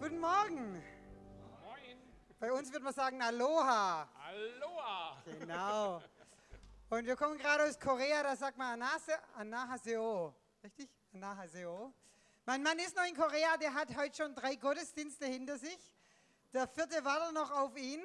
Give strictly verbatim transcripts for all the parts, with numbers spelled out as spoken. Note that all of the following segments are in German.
Guten Morgen. Moin. Bei uns würde man sagen Aloha. Aloha. Genau. Und wir kommen gerade aus Korea, da sagt man Anase, Annyeonghaseyo. Richtig? Annyeonghaseyo. Mein Mann ist noch in Korea, der hat heute schon drei Gottesdienste hinter sich. Der vierte wartet noch auf ihn.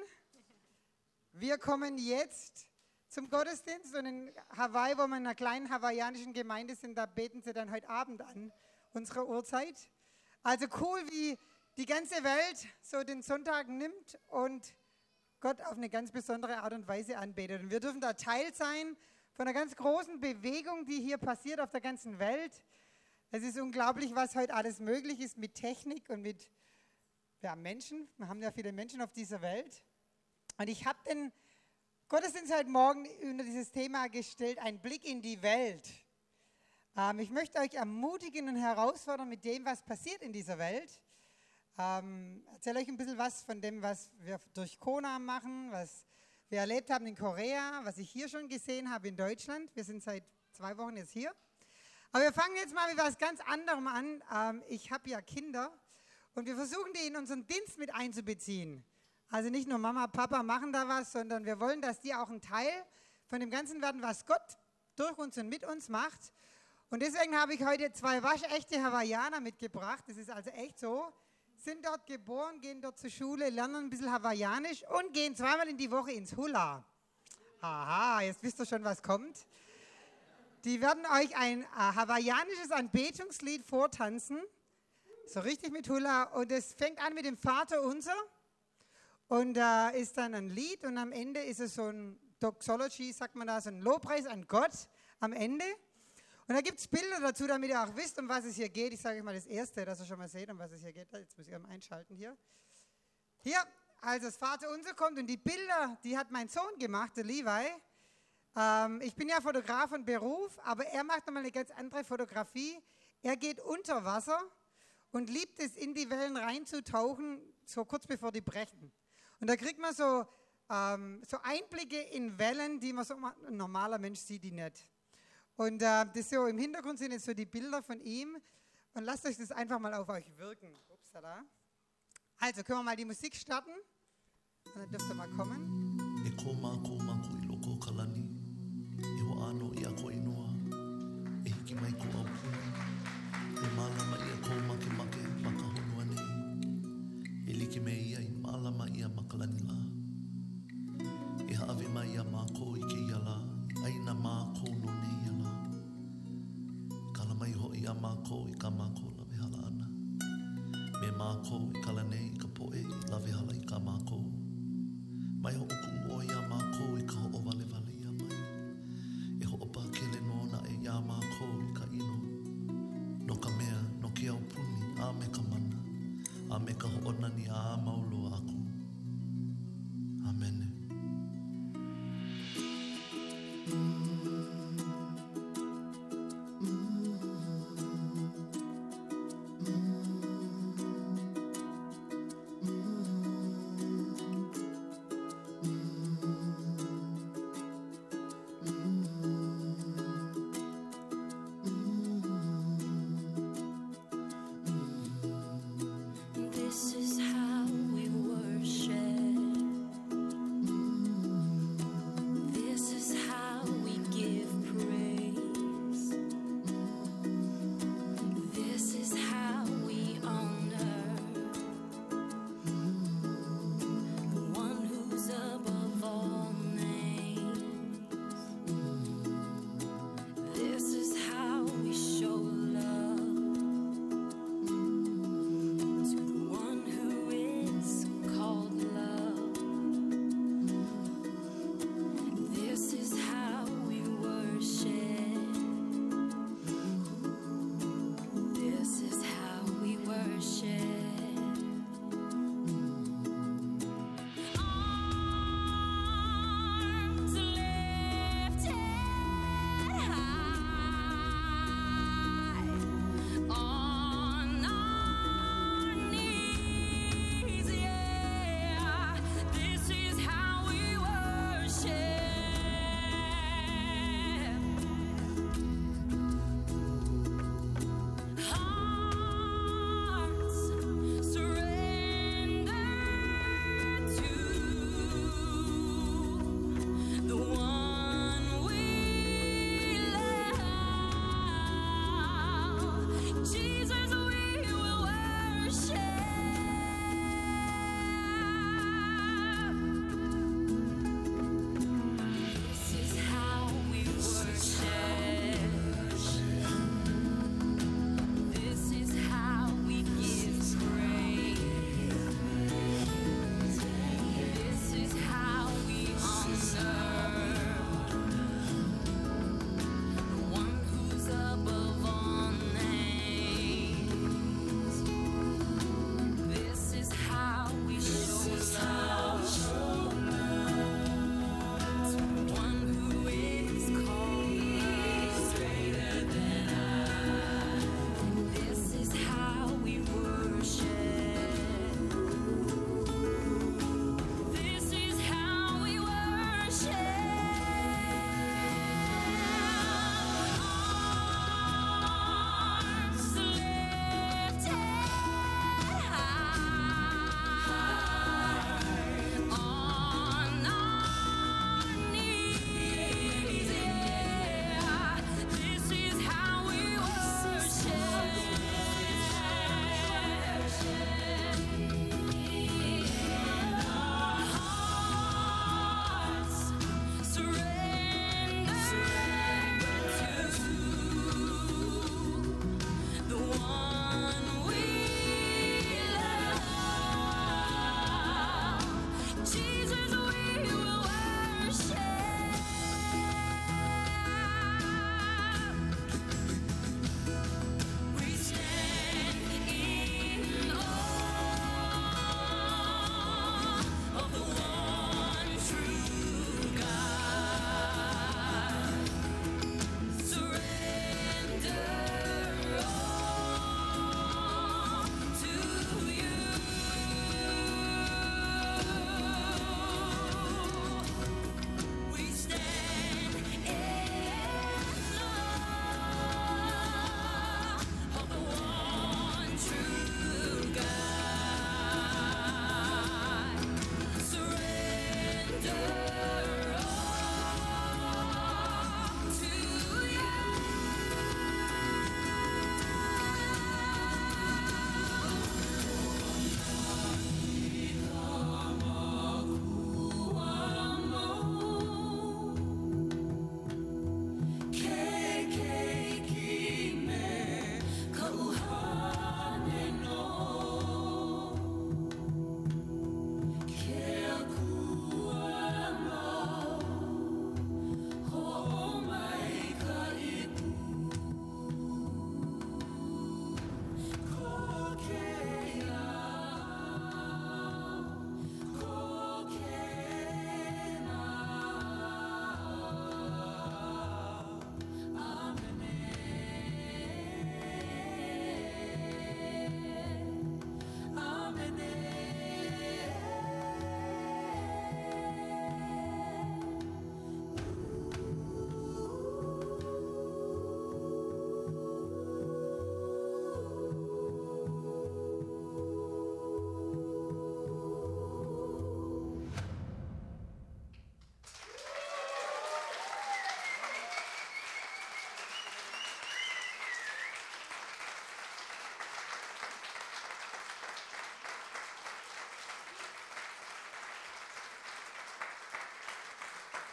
Wir kommen jetzt zum Gottesdienst und in Hawaii, wo wir in einer kleinen hawaiianischen Gemeinde sind, da beten sie dann heute Abend an, unsere Uhrzeit. Also cool, wie die ganze Welt so den Sonntag nimmt und Gott auf eine ganz besondere Art und Weise anbetet. Und wir dürfen da Teil sein von einer ganz großen Bewegung, die hier passiert auf der ganzen Welt. Es ist unglaublich, was heute alles möglich ist mit Technik und mit ja, Menschen. Wir haben ja viele Menschen auf dieser Welt. Und ich habe den Gottesdienst heute Morgen unter dieses Thema gestellt, ein Blick in die Welt. Ähm, ich möchte euch ermutigen und herausfordern mit dem, was passiert in dieser Welt. Ähm, erzähle euch ein bisschen was von dem, was wir durch Kona machen, was wir erlebt haben in Korea, was ich hier schon gesehen habe in Deutschland. Wir sind seit zwei Wochen jetzt hier. Aber wir fangen jetzt mal mit was ganz anderem an. Ähm, ich habe ja Kinder und wir versuchen, die in unseren Dienst mit einzubeziehen. Also nicht nur Mama, Papa machen da was, sondern wir wollen, dass die auch ein Teil von dem Ganzen werden, was Gott durch uns und mit uns macht. Und deswegen habe ich heute zwei waschechte Hawaiianer mitgebracht. Das ist also echt so. Sind dort geboren, gehen dort zur Schule, lernen ein bisschen Hawaiianisch und gehen zweimal in die Woche ins Hula. Aha, jetzt wisst ihr schon, was kommt. Die werden euch ein äh, hawaiianisches Anbetungslied vortanzen, so richtig mit Hula. Und es fängt an mit dem Vater unser und da äh, ist dann ein Lied und am Ende ist es so ein Doxology, sagt man da, so ein Lobpreis an Gott am Ende. Und da gibt es Bilder dazu, damit ihr auch wisst, um was es hier geht. Ich sage euch mal das Erste, dass ihr schon mal seht, um was es hier geht. Jetzt muss ich mal einschalten hier. Hier, als das Vaterunser kommt und die Bilder, die hat mein Sohn gemacht, der Levi. Ähm, ich bin ja Fotograf von Beruf, aber er macht nochmal eine ganz andere Fotografie. Er geht unter Wasser und liebt es, in die Wellen reinzutauchen, so kurz bevor die brechen. Und da kriegt man so, ähm, so Einblicke in Wellen, die man so, ein normaler Mensch sieht die nicht. Und äh, das so im Hintergrund sind jetzt so die Bilder von ihm. Und lasst euch das einfach mal auf euch wirken. Upsala. Also können wir mal die Musik starten. Und dann dürft ihr mal kommen. Aina mako no nei ala kala mai ho ia mako I ka mako la vehala ana me mako I kala nei ka poe la vehala I ka mako mai ho oku o ia mako I ka ho vale vale ia mai e ho opa kele no na e ia mako I ka ino no ka mea no ke au puni a me ka mana a me ka ho onani a maulo aku amen. This is how we worship.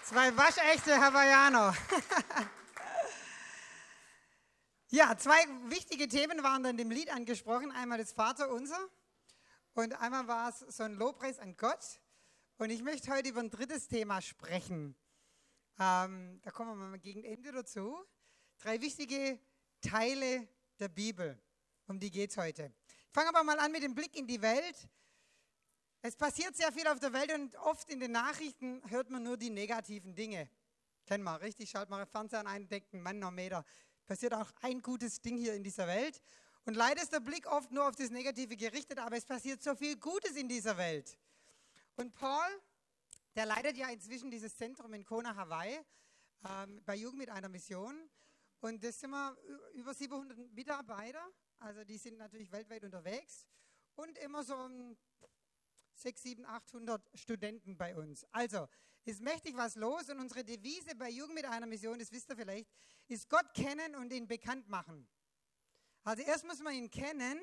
Zwei waschechte Hawaiianer. Ja, zwei wichtige Themen waren dann in dem Lied angesprochen. Einmal das Vaterunser und einmal war es so ein Lobpreis an Gott. Und ich möchte heute über ein drittes Thema sprechen. Ähm, da kommen wir mal gegen Ende dazu. Drei wichtige Teile der Bibel, um die geht es heute. Ich fange aber mal an mit dem Blick in die Welt. Es passiert sehr viel auf der Welt und oft in den Nachrichten hört man nur die negativen Dinge. Kennen wir, richtig? Schaut mal Fernseher ein und denkt, Mann, noch Meter. Passiert auch ein gutes Ding hier in dieser Welt. Und leider ist der Blick oft nur auf das Negative gerichtet, aber es passiert so viel Gutes in dieser Welt. Und Paul, der leitet ja inzwischen dieses Zentrum in Kona, Hawaii, ähm, bei Jugend mit einer Mission. Und das sind wir über siebenhundert Mitarbeiter, also die sind natürlich weltweit unterwegs. Und immer so um sechshundert, siebenhundert, achthundert Studenten bei uns. Also, ist mächtig was los und unsere Devise bei Jugend mit einer Mission, das wisst ihr vielleicht, ist Gott kennen und ihn bekannt machen. Also erst muss man ihn kennen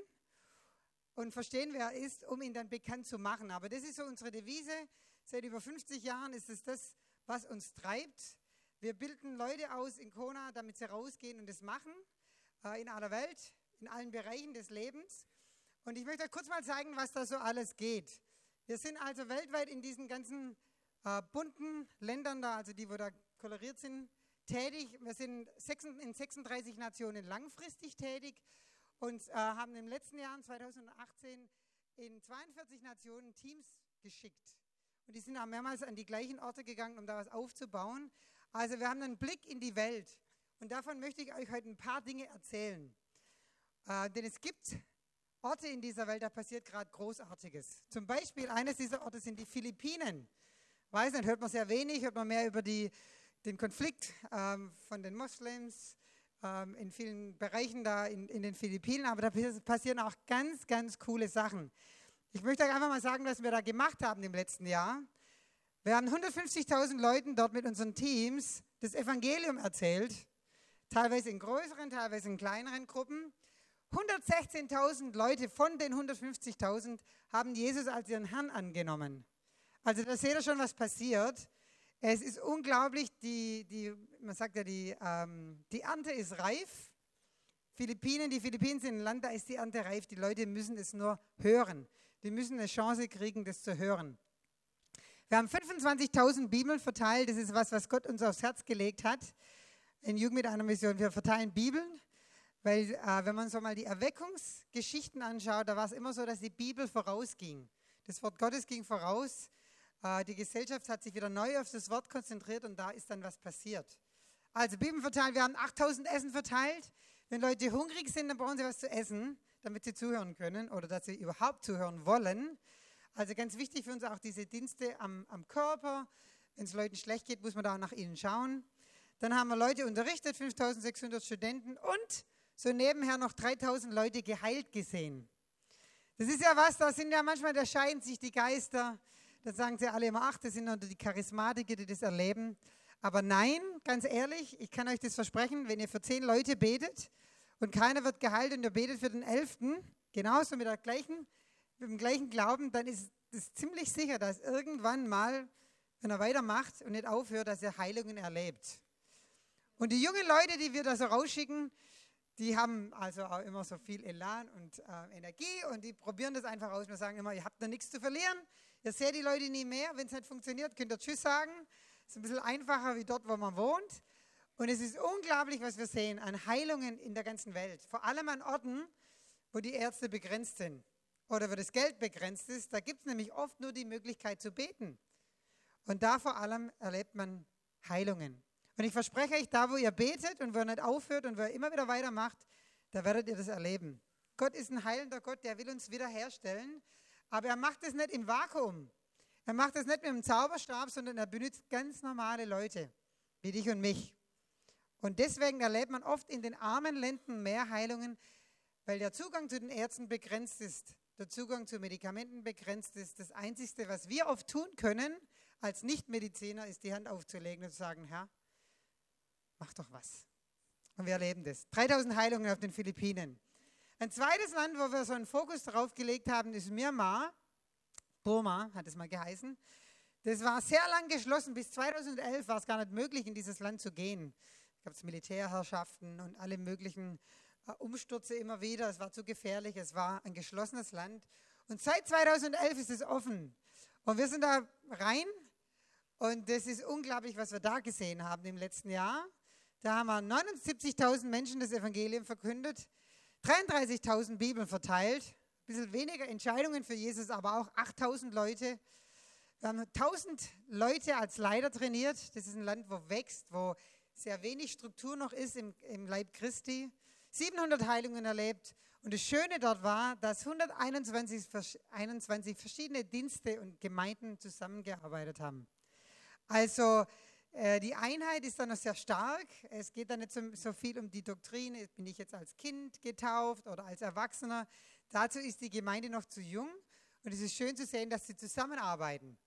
und verstehen, wer er ist, um ihn dann bekannt zu machen. Aber das ist so unsere Devise. Seit über fünfzig Jahren ist es das, was uns treibt. Wir bilden Leute aus in Kona, damit sie rausgehen und das machen, äh, in aller Welt, in allen Bereichen des Lebens. Und ich möchte euch kurz mal zeigen, was da so alles geht. Wir sind also weltweit in diesen ganzen äh, bunten Ländern da, also die, wo da koloriert sind, tätig. Wir sind in sechsunddreißig Nationen langfristig tätig und äh, haben im letzten Jahr, zweitausendachtzehn, in zweiundvierzig Nationen Teams geschickt. Und die sind auch mehrmals an die gleichen Orte gegangen, um da was aufzubauen. Also wir haben einen Blick in die Welt. Und davon möchte ich euch heute ein paar Dinge erzählen. Äh, denn es gibt Orte in dieser Welt, da passiert gerade Großartiges. Zum Beispiel, eines dieser Orte sind die Philippinen. Weiß nicht, hört man sehr wenig, hört man mehr über die, den Konflikt ähm, von den Moslems ähm, in vielen Bereichen da in, in den Philippinen. Aber da passieren auch ganz, ganz coole Sachen. Ich möchte euch einfach mal sagen, was wir da gemacht haben im letzten Jahr. Wir haben hundertfünfzigtausend Leuten dort mit unseren Teams das Evangelium erzählt. Teilweise in größeren, teilweise in kleineren Gruppen. hundertsechzehntausend Leute von den hundertfünfzigtausend haben Jesus als ihren Herrn angenommen. Also da seht ihr schon, was passiert. Es ist unglaublich, die, die, man sagt ja, die, ähm, die Ernte ist reif. Philippinen, die Philippinen sind ein Land, da ist die Ernte reif. Die Leute müssen es nur hören. Die müssen eine Chance kriegen, das zu hören. Wir haben fünfundzwanzigtausend Bibeln verteilt. Das ist was, was Gott uns aufs Herz gelegt hat. In Jugend mit einer Mission. Wir verteilen Bibeln. Weil äh, wenn man so mal die Erweckungsgeschichten anschaut, da war es immer so, dass die Bibel vorausging. Das Wort Gottes ging voraus. Äh, die Gesellschaft hat sich wieder neu auf das Wort konzentriert und da ist dann was passiert. Also Bibeln verteilt, wir haben achttausend Essen verteilt. Wenn Leute hungrig sind, dann brauchen sie was zu essen, damit sie zuhören können oder dass sie überhaupt zuhören wollen. Also ganz wichtig für uns auch diese Dienste am, am Körper. Wenn es Leuten schlecht geht, muss man da auch nach ihnen schauen. Dann haben wir Leute unterrichtet, fünftausendsechshundert Studenten und so nebenher noch dreitausend Leute geheilt gesehen. Das ist ja was, da sind ja manchmal, da scheiden sich die Geister. Da sagen sie alle immer, ach, das sind nur die Charismatiker, die das erleben. Aber nein, ganz ehrlich, ich kann euch das versprechen, wenn ihr für zehn Leute betet und keiner wird geheilt und ihr betet für den elften, genauso mit, der gleichen, mit dem gleichen Glauben, dann ist es ziemlich sicher, dass irgendwann mal, wenn er weitermacht und nicht aufhört, dass er Heilungen erlebt. Und die jungen Leute, die wir da so rausschicken, die haben also auch immer so viel Elan und äh, Energie und die probieren das einfach aus. Wir sagen immer, ihr habt noch nichts zu verlieren. Ihr seht die Leute nie mehr. Wenn es nicht funktioniert, könnt ihr Tschüss sagen. Es ist ein bisschen einfacher wie dort, wo man wohnt. Und es ist unglaublich, was wir sehen an Heilungen in der ganzen Welt. Vor allem an Orten, wo die Ärzte begrenzt sind oder wo das Geld begrenzt ist. Da gibt es nämlich oft nur die Möglichkeit zu beten. Und da vor allem erlebt man Heilungen. Und ich verspreche euch, da wo ihr betet und wo ihr nicht aufhört und wo ihr immer wieder weitermacht, da werdet ihr das erleben. Gott ist ein heilender Gott, der will uns wiederherstellen, aber er macht es nicht im Vakuum. Er macht es nicht mit einem Zauberstab, sondern er benutzt ganz normale Leute, wie dich und mich. Und deswegen erlebt man oft in den armen Ländern mehr Heilungen, weil der Zugang zu den Ärzten begrenzt ist, der Zugang zu Medikamenten begrenzt ist. Das Einzige, was wir oft tun können als Nichtmediziner, ist die Hand aufzulegen und zu sagen, Herr, mach doch was. Und wir erleben das. dreitausend Heilungen auf den Philippinen. Ein zweites Land, wo wir so einen Fokus darauf gelegt haben, ist Myanmar. Burma hat es mal geheißen. Das war sehr lang geschlossen. Bis zweitausendelf war es gar nicht möglich, in dieses Land zu gehen. Da gab es Militärherrschaften und alle möglichen äh, Umstürze immer wieder. Es war zu gefährlich. Es war ein geschlossenes Land. Und seit zweitausendelf ist es offen. Und wir sind da rein. Und das ist unglaublich, was wir da gesehen haben im letzten Jahr. Da haben wir neunundsiebzigtausend Menschen das Evangelium verkündet, dreiunddreißigtausend Bibeln verteilt, ein bisschen weniger Entscheidungen für Jesus, aber auch achttausend Leute. Wir haben tausend Leute als Leiter trainiert. Das ist ein Land, wo wächst, wo sehr wenig Struktur noch ist im, im Leib Christi. siebenhundert Heilungen erlebt. Und das Schöne dort war, dass hunderteinundzwanzig einundzwanzig verschiedene Dienste und Gemeinden zusammengearbeitet haben. Also äh, die Einheit ist dann noch sehr stark. Es geht dann nicht so, so viel um die Doktrine, bin ich jetzt als Kind getauft oder als Erwachsener. Dazu ist die Gemeinde noch zu jung. Und es ist schön zu sehen, dass sie zusammenarbeiten.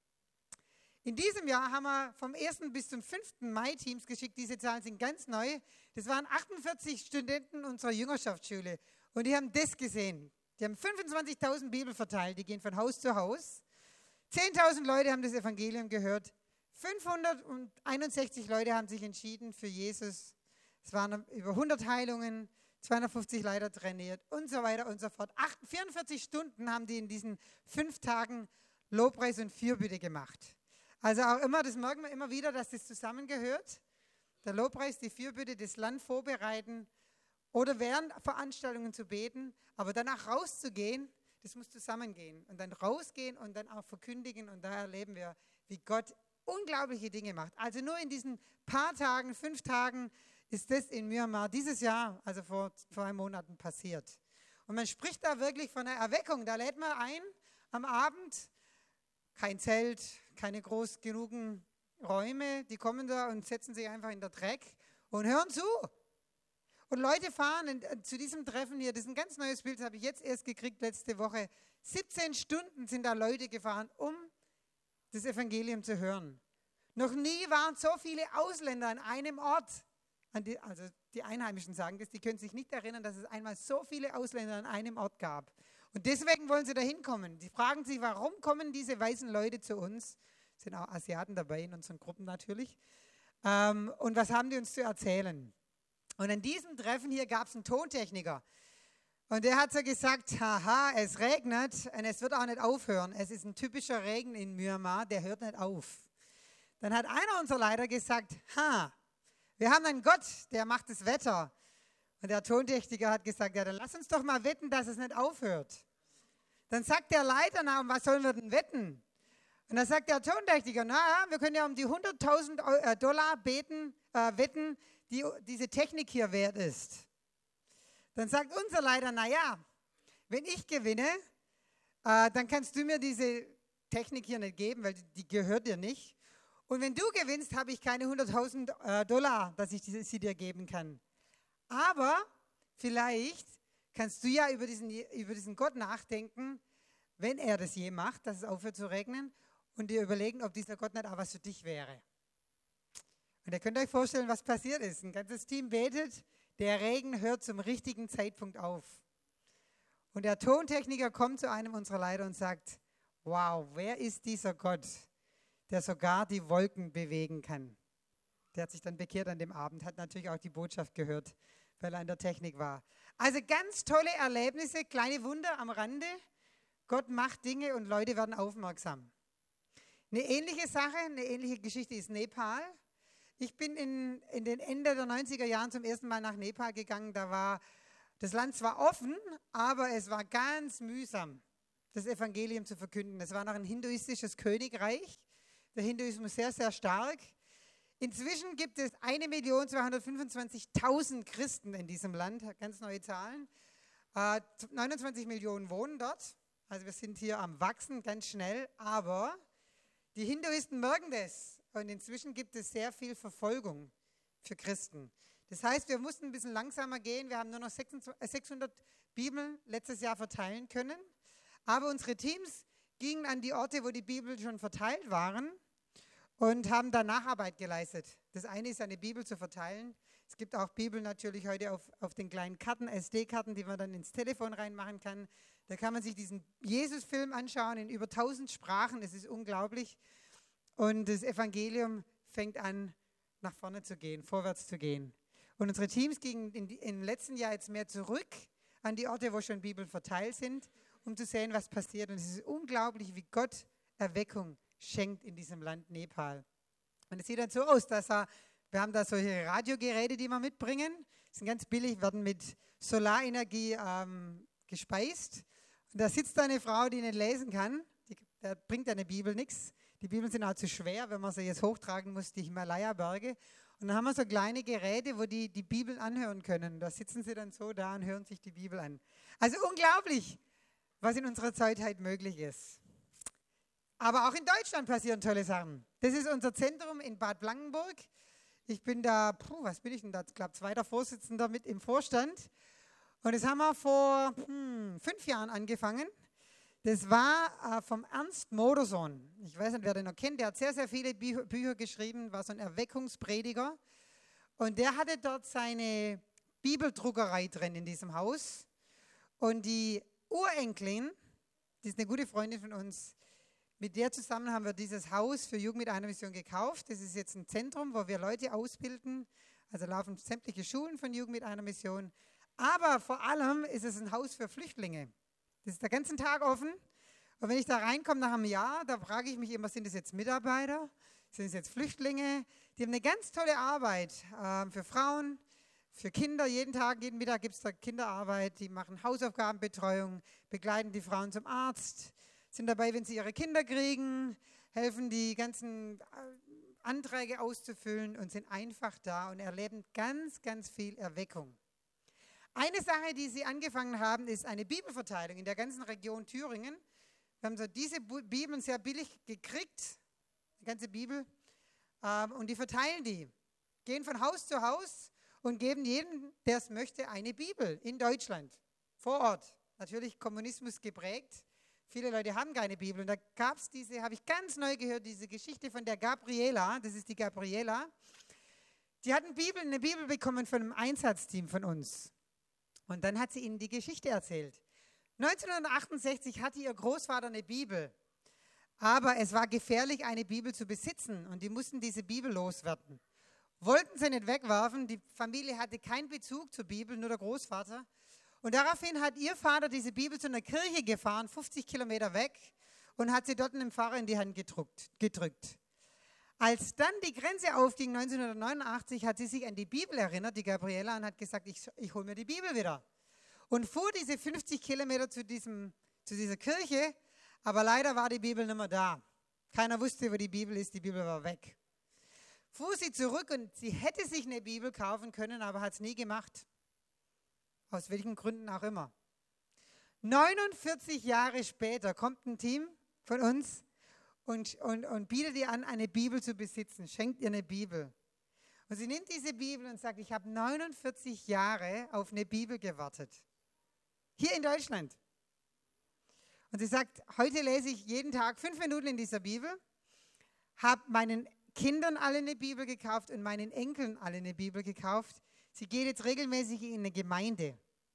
In diesem Jahr haben wir vom ersten bis zum fünften Mai Teams geschickt. Diese Zahlen sind ganz neu. Das waren achtundvierzig Studenten unserer Jüngerschaftsschule. Und die haben das gesehen. Die haben fünfundzwanzigtausend Bibel verteilt. Die gehen von Haus zu Haus. zehntausend Leute haben das Evangelium gehört. fünfhunderteinundsechzig Leute haben sich entschieden für Jesus. Es waren über hundert Heilungen, zweihundertfünfzig Leiter trainiert und so weiter und so fort. vierundvierzig Stunden haben die in diesen fünf Tagen Lobpreis und Fürbitte gemacht. Also auch immer, das merken wir immer wieder, dass das zusammengehört. Der Lobpreis, die Fürbitte, das Land vorbereiten oder während Veranstaltungen zu beten, aber danach rauszugehen, das muss zusammengehen. Und dann rausgehen und dann auch verkündigen und da erleben wir, wie Gott unglaubliche Dinge macht. Also nur in diesen paar Tagen, fünf Tagen ist das in Myanmar dieses Jahr, also vor zwei Monaten passiert. Und man spricht da wirklich von einer Erweckung. Da lädt man ein am Abend, kein Zelt, keine groß genugen Räume. Die kommen da und setzen sich einfach in der Dreck und hören zu. Und Leute fahren in, zu diesem Treffen hier, das ist ein ganz neues Bild, das habe ich jetzt erst gekriegt letzte Woche. siebzehn Stunden sind da Leute gefahren, um das Evangelium zu hören. Noch nie waren so viele Ausländer an einem Ort. An die, also die Einheimischen sagen das, die können sich nicht erinnern, dass es einmal so viele Ausländer an einem Ort gab. Und deswegen wollen sie da hinkommen. Die fragen sich, warum kommen diese weißen Leute zu uns? Es sind auch Asiaten dabei in unseren Gruppen natürlich. Ähm, und was haben die uns zu erzählen? Und an diesem Treffen hier gab es einen Tontechniker. Und der hat so gesagt, haha, es regnet und es wird auch nicht aufhören. Es ist ein typischer Regen in Myanmar, der hört nicht auf. Dann hat einer unserer Leiter gesagt, ha, wir haben einen Gott, der macht das Wetter. Und der Tontechniker hat gesagt, ja, dann lass uns doch mal wetten, dass es nicht aufhört. Dann sagt der Leiter, na, um was sollen wir denn wetten? Und dann sagt der Tontechniker, na, wir können ja um die hunderttausend Dollar beten, äh, wetten, die diese Technik hier wert ist. Dann sagt unser Leiter, naja, wenn ich gewinne, äh, dann kannst du mir diese Technik hier nicht geben, weil die gehört dir nicht. Und wenn du gewinnst, habe ich keine hunderttausend äh, Dollar, dass ich die, sie dir geben kann. Aber vielleicht kannst du ja über diesen, über diesen Gott nachdenken, wenn er das je macht, dass es aufhört zu regnen, und dir überlegen, ob dieser Gott nicht auch was für dich wäre. Und ihr könnt euch vorstellen, was passiert ist. Ein ganzes Team betet, der Regen hört zum richtigen Zeitpunkt auf. Und der Tontechniker kommt zu einem unserer Leiter und sagt, wow, wer ist dieser Gott, der sogar die Wolken bewegen kann? Der hat sich dann bekehrt an dem Abend, hat natürlich auch die Botschaft gehört, weil er an der Technik war. Also ganz tolle Erlebnisse, kleine Wunder am Rande. Gott macht Dinge und Leute werden aufmerksam. Eine ähnliche Sache, eine ähnliche Geschichte ist Nepal. Ich bin in, in den Ende der neunziger Jahren zum ersten Mal nach Nepal gegangen. Da war das Land zwar offen, aber es war ganz mühsam, das Evangelium zu verkünden. Es war noch ein hinduistisches Königreich, der Hinduismus sehr, sehr stark. Inzwischen gibt es eine Million zweihundertfünfundzwanzigtausend Christen in diesem Land, ganz neue Zahlen. Äh, neunundzwanzig Millionen wohnen dort, also wir sind hier am Wachsen, ganz schnell, aber die Hinduisten merken das. Und inzwischen gibt es sehr viel Verfolgung für Christen. Das heißt, wir mussten ein bisschen langsamer gehen. Wir haben nur noch sechshundert Bibeln letztes Jahr verteilen können. Aber unsere Teams gingen an die Orte, wo die Bibeln schon verteilt waren und haben da Nacharbeit geleistet. Das eine ist, eine Bibel zu verteilen. Es gibt auch Bibeln natürlich heute auf, auf den kleinen Karten, S D-Karten, die man dann ins Telefon reinmachen kann. Da kann man sich diesen Jesus-Film anschauen in über tausend Sprachen. Es ist unglaublich. und das Evangelium fängt an, nach vorne zu gehen, vorwärts zu gehen. Und unsere Teams gingen in die, im letzten Jahr jetzt mehr zurück an die Orte, wo schon Bibeln verteilt sind, um zu sehen, was passiert. Und es ist unglaublich, wie Gott Erweckung schenkt in diesem Land Nepal. Und es sieht dann so aus, dass er, wir haben da solche Radiogeräte, die wir mitbringen. Die sind ganz billig, werden mit Solarenergie ähm, gespeist. Und da sitzt da eine Frau, die nicht lesen kann. Die, da bringt eine Bibel nichts. Die Bibeln sind auch zu schwer, wenn man sie jetzt hochtragen muss, die Himalaya-Berge. Und dann haben wir so kleine Geräte, wo die die Bibeln anhören können. Da sitzen sie dann so da und hören sich die Bibel an. Also unglaublich, was in unserer Zeit halt möglich ist. Aber auch in Deutschland passieren tolle Sachen. Das ist unser Zentrum in Bad Blankenburg. Ich bin da, puh, was bin ich denn da? Ich glaube, zweiter Vorsitzender mit im Vorstand. Und das haben wir vor hm, fünf Jahren angefangen. Das war äh, vom Ernst Modersohn. Ich weiß nicht, wer den noch kennt. Der hat sehr, sehr viele Bü- Bücher geschrieben, war so ein Erweckungsprediger. Und der hatte dort seine Bibeldruckerei drin in diesem Haus. Und die Urenkelin, die ist eine gute Freundin von uns, mit der zusammen haben wir dieses Haus für Jugend mit einer Mission gekauft. Das ist jetzt ein Zentrum, wo wir Leute ausbilden. Also laufen sämtliche Schulen von Jugend mit einer Mission. Aber vor allem ist es ein Haus für Flüchtlinge. Das ist den ganzen Tag offen. Und wenn ich da reinkomme nach einem Jahr, da frage ich mich immer, sind das jetzt Mitarbeiter? Sind es jetzt Flüchtlinge? Die haben eine ganz tolle Arbeit äh, für Frauen, für Kinder. Jeden Tag, jeden Mittag gibt es da Kinderarbeit. Die machen Hausaufgabenbetreuung, begleiten die Frauen zum Arzt, sind dabei, wenn sie ihre Kinder kriegen, helfen die ganzen Anträge auszufüllen und sind einfach da und erleben ganz, ganz viel Erweckung. Eine Sache, die sie angefangen haben, ist eine Bibelverteilung in der ganzen Region Thüringen. Wir haben so diese Bibeln sehr billig gekriegt, die ganze Bibel, ähm, und die verteilen die. Gehen von Haus zu Haus und geben jedem, der es möchte, eine Bibel in Deutschland, vor Ort. Natürlich Kommunismus geprägt. Viele Leute haben keine Bibel. Und da gab es diese, habe ich ganz neu gehört, diese Geschichte von der Gabriela, das ist die Gabriela. Die hat eine Bibel, eine Bibel bekommen von einem Einsatzteam von uns. Und dann hat sie ihnen die Geschichte erzählt. neunzehnhundertachtundsechzig hatte ihr Großvater eine Bibel, aber es war gefährlich, eine Bibel zu besitzen und die mussten diese Bibel loswerden. Wollten sie nicht wegwerfen, die Familie hatte keinen Bezug zur Bibel, nur der Großvater. Und daraufhin hat ihr Vater diese Bibel zu einer Kirche gefahren, fünfzig Kilometer weg, und hat sie dort einem Pfarrer in die Hand gedrückt. gedrückt. Als dann die Grenze aufging, neunzehnhundertneunundachtzig, hat sie sich an die Bibel erinnert, die Gabriela, und hat gesagt, ich, ich hole mir die Bibel wieder. Und fuhr diese fünfzig Kilometer zu, diesem, zu dieser Kirche, aber leider war die Bibel nicht mehr da. Keiner wusste, wo die Bibel ist, die Bibel war weg. Fuhr sie zurück und sie hätte sich eine Bibel kaufen können, aber hat es nie gemacht. Aus welchen Gründen auch immer. neunundvierzig Jahre später kommt ein Team von uns und, und, und bietet ihr an, eine Bibel zu besitzen, schenkt ihr eine Bibel. Und sie nimmt diese Bibel und sagt, ich habe neunundvierzig Jahre auf eine Bibel gewartet. Hier in Deutschland. Und sie sagt, heute lese ich jeden Tag fünf Minuten in dieser Bibel, habe meinen Kindern alle eine Bibel gekauft und meinen Enkeln alle eine Bibel gekauft. Sie geht jetzt regelmäßig in eine Gemeinde.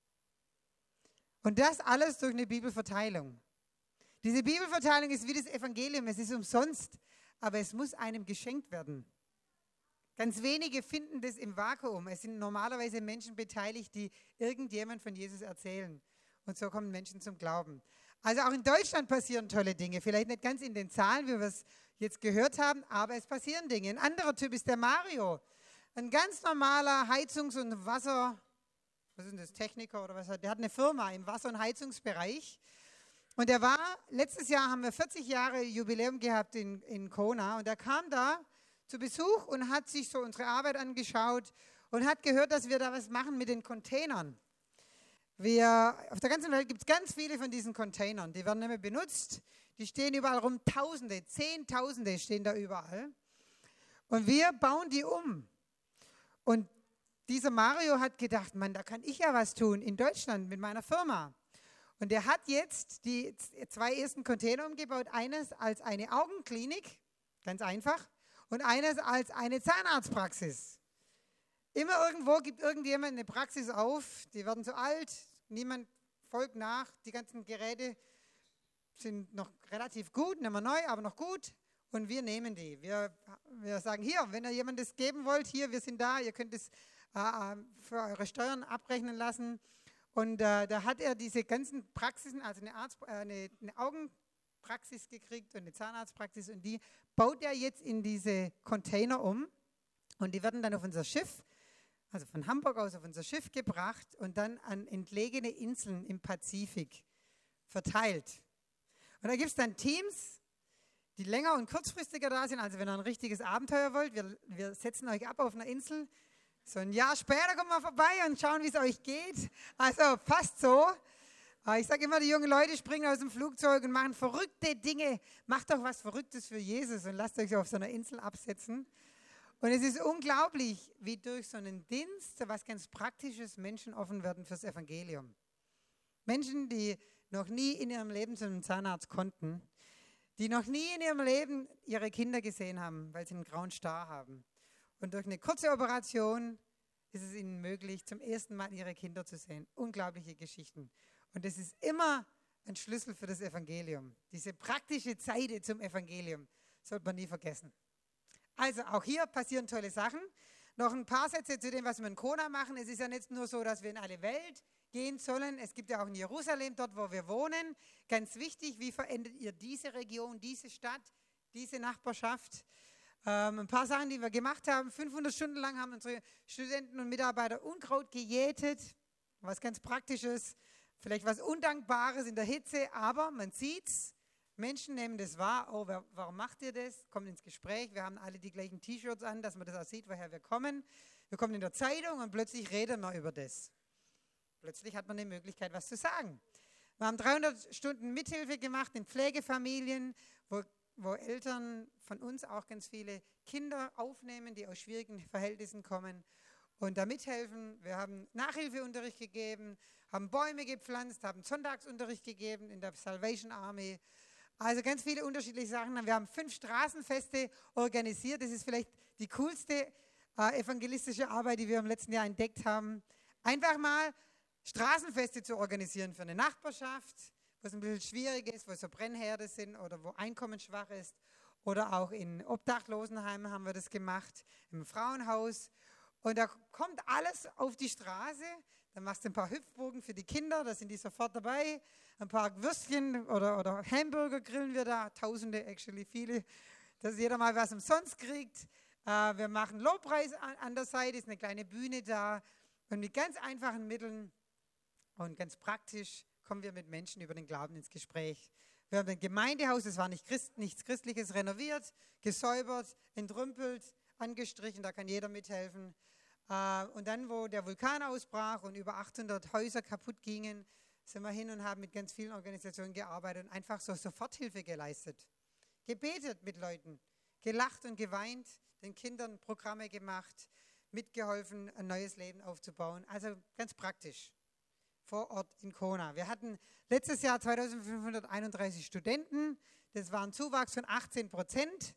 Und das alles durch eine Bibelverteilung. Diese Bibelverteilung ist wie das Evangelium, es ist umsonst, aber es muss einem geschenkt werden. Ganz wenige finden das im Vakuum. Es sind normalerweise Menschen beteiligt, die irgendjemand von Jesus erzählen. Und so kommen Menschen zum Glauben. Also auch in Deutschland passieren tolle Dinge. Vielleicht nicht ganz in den Zahlen, wie wir es jetzt gehört haben, aber es passieren Dinge. Ein anderer Typ ist der Mario. Ein ganz normaler Heizungs- und Wasser, was ist denn das, Techniker oder was hat der? Der hat eine Firma im Wasser- und Heizungsbereich. Und der war, letztes Jahr haben wir vierzig Jahre Jubiläum gehabt in, in Kona. Und er kam da zu Besuch und hat sich so unsere Arbeit angeschaut und hat gehört, dass wir da was machen mit den Containern. Wir, auf der ganzen Welt gibt es ganz viele von diesen Containern. Die werden nicht mehr benutzt. Die stehen überall rum. Tausende, Zehntausende stehen da überall. Und wir bauen die um. Und dieser Mario hat gedacht, Mann, da kann ich ja was tun in Deutschland mit meiner Firma. Und er hat jetzt die zwei ersten Container umgebaut. Eines als eine Augenklinik, ganz einfach, und eines als eine Zahnarztpraxis. Immer irgendwo gibt irgendjemand eine Praxis auf, die werden zu alt, niemand folgt nach, die ganzen Geräte sind noch relativ gut, nicht mehr neu, aber noch gut. und wir nehmen die. Wir, wir sagen, hier, wenn ihr jemandem das geben wollt, hier, wir sind da, ihr könnt es äh, für eure Steuern abrechnen lassen. Und äh, da hat er diese ganzen Praxisen, also eine, Arzt, äh, eine, eine Augenpraxis gekriegt und eine Zahnarztpraxis und die baut er jetzt in diese Container um und die werden dann auf unser Schiff, also von Hamburg aus auf unser Schiff gebracht und dann an entlegene Inseln im Pazifik verteilt. Und da gibt es dann Teams, die länger und kurzfristiger da sind. Also wenn ihr ein richtiges Abenteuer wollt, wir, wir setzen euch ab auf einer Insel. So ein Jahr später kommen wir vorbei und schauen, wie es euch geht. Also fast so. Ich sage immer, die jungen Leute springen aus dem Flugzeug und machen verrückte Dinge. Macht doch was Verrücktes für Jesus und lasst euch auf so einer Insel absetzen. Und es ist unglaublich, wie durch so einen Dienst, so was ganz Praktisches, Menschen offen werden fürs Evangelium. Menschen, die noch nie in ihrem Leben zu einem Zahnarzt konnten, die noch nie in ihrem Leben ihre Kinder gesehen haben, weil sie einen grauen Star haben. Und durch eine kurze Operation ist es ihnen möglich, zum ersten Mal ihre Kinder zu sehen. Unglaubliche Geschichten. Und das ist immer ein Schlüssel für das Evangelium. Diese praktische Seite zum Evangelium sollte man nie vergessen. Also auch hier passieren tolle Sachen. Noch ein paar Sätze zu dem, was wir in Kona machen. Es ist ja nicht nur so, dass wir in alle Welt gehen sollen. Es gibt ja auch in Jerusalem, dort wo wir wohnen. Ganz wichtig, wie verändert ihr diese Region, diese Stadt, diese Nachbarschaft? Ähm, ein paar Sachen, die wir gemacht haben. fünfhundert Stunden lang haben unsere Studenten und Mitarbeiter Unkraut gejätet. Was ganz Praktisches, vielleicht was Undankbares in der Hitze, aber man sieht's. Menschen nehmen das wahr. Oh, wer, warum macht ihr das? Kommt ins Gespräch. Wir haben alle die gleichen T-Shirts an, dass man das auch sieht, woher wir kommen. Wir kommen in der Zeitung und plötzlich reden wir über das. Plötzlich hat man die Möglichkeit, was zu sagen. Wir haben dreihundert Stunden Mithilfe gemacht in Pflegefamilien, wo, wo Eltern von uns auch ganz viele Kinder aufnehmen, die aus schwierigen Verhältnissen kommen und da mithelfen. Wir haben Nachhilfeunterricht gegeben, haben Bäume gepflanzt, haben Sonntagsunterricht gegeben in der Salvation Army. Also ganz viele unterschiedliche Sachen. Wir haben fünf Straßenfeste organisiert. Das ist vielleicht die coolste äh, evangelistische Arbeit, die wir im letzten Jahr entdeckt haben. Einfach mal Straßenfeste zu organisieren für eine Nachbarschaft, wo es ein bisschen schwierig ist, wo so Brennherde sind oder wo Einkommen schwach ist. Oder auch in Obdachlosenheimen haben wir das gemacht, im Frauenhaus. Und da kommt alles auf die Straße. Dann machst du ein paar Hüpfburgen für die Kinder, da sind die sofort dabei. Ein paar Würstchen oder, oder Hamburger grillen wir da, Tausende, actually viele, dass jeder mal was umsonst kriegt. Äh, wir machen Lobpreis an, an der Seite, ist eine kleine Bühne da. Und mit ganz einfachen Mitteln und ganz praktisch kommen wir mit Menschen über den Glauben ins Gespräch. Wir haben ein Gemeindehaus, das war nicht Christ, nichts Christliches, renoviert, gesäubert, entrümpelt, angestrichen, da kann jeder mithelfen. Und dann, wo der Vulkan ausbrach und über achthundert Häuser kaputt gingen, sind wir hin und haben mit ganz vielen Organisationen gearbeitet und einfach so Soforthilfe geleistet. Gebetet mit Leuten, gelacht und geweint, den Kindern Programme gemacht, mitgeholfen, ein neues Leben aufzubauen. Also ganz praktisch, vor Ort in Kona. Wir hatten letztes Jahr zweitausendfünfhunderteinunddreißig Studenten, das war ein Zuwachs von achtzehn Prozent.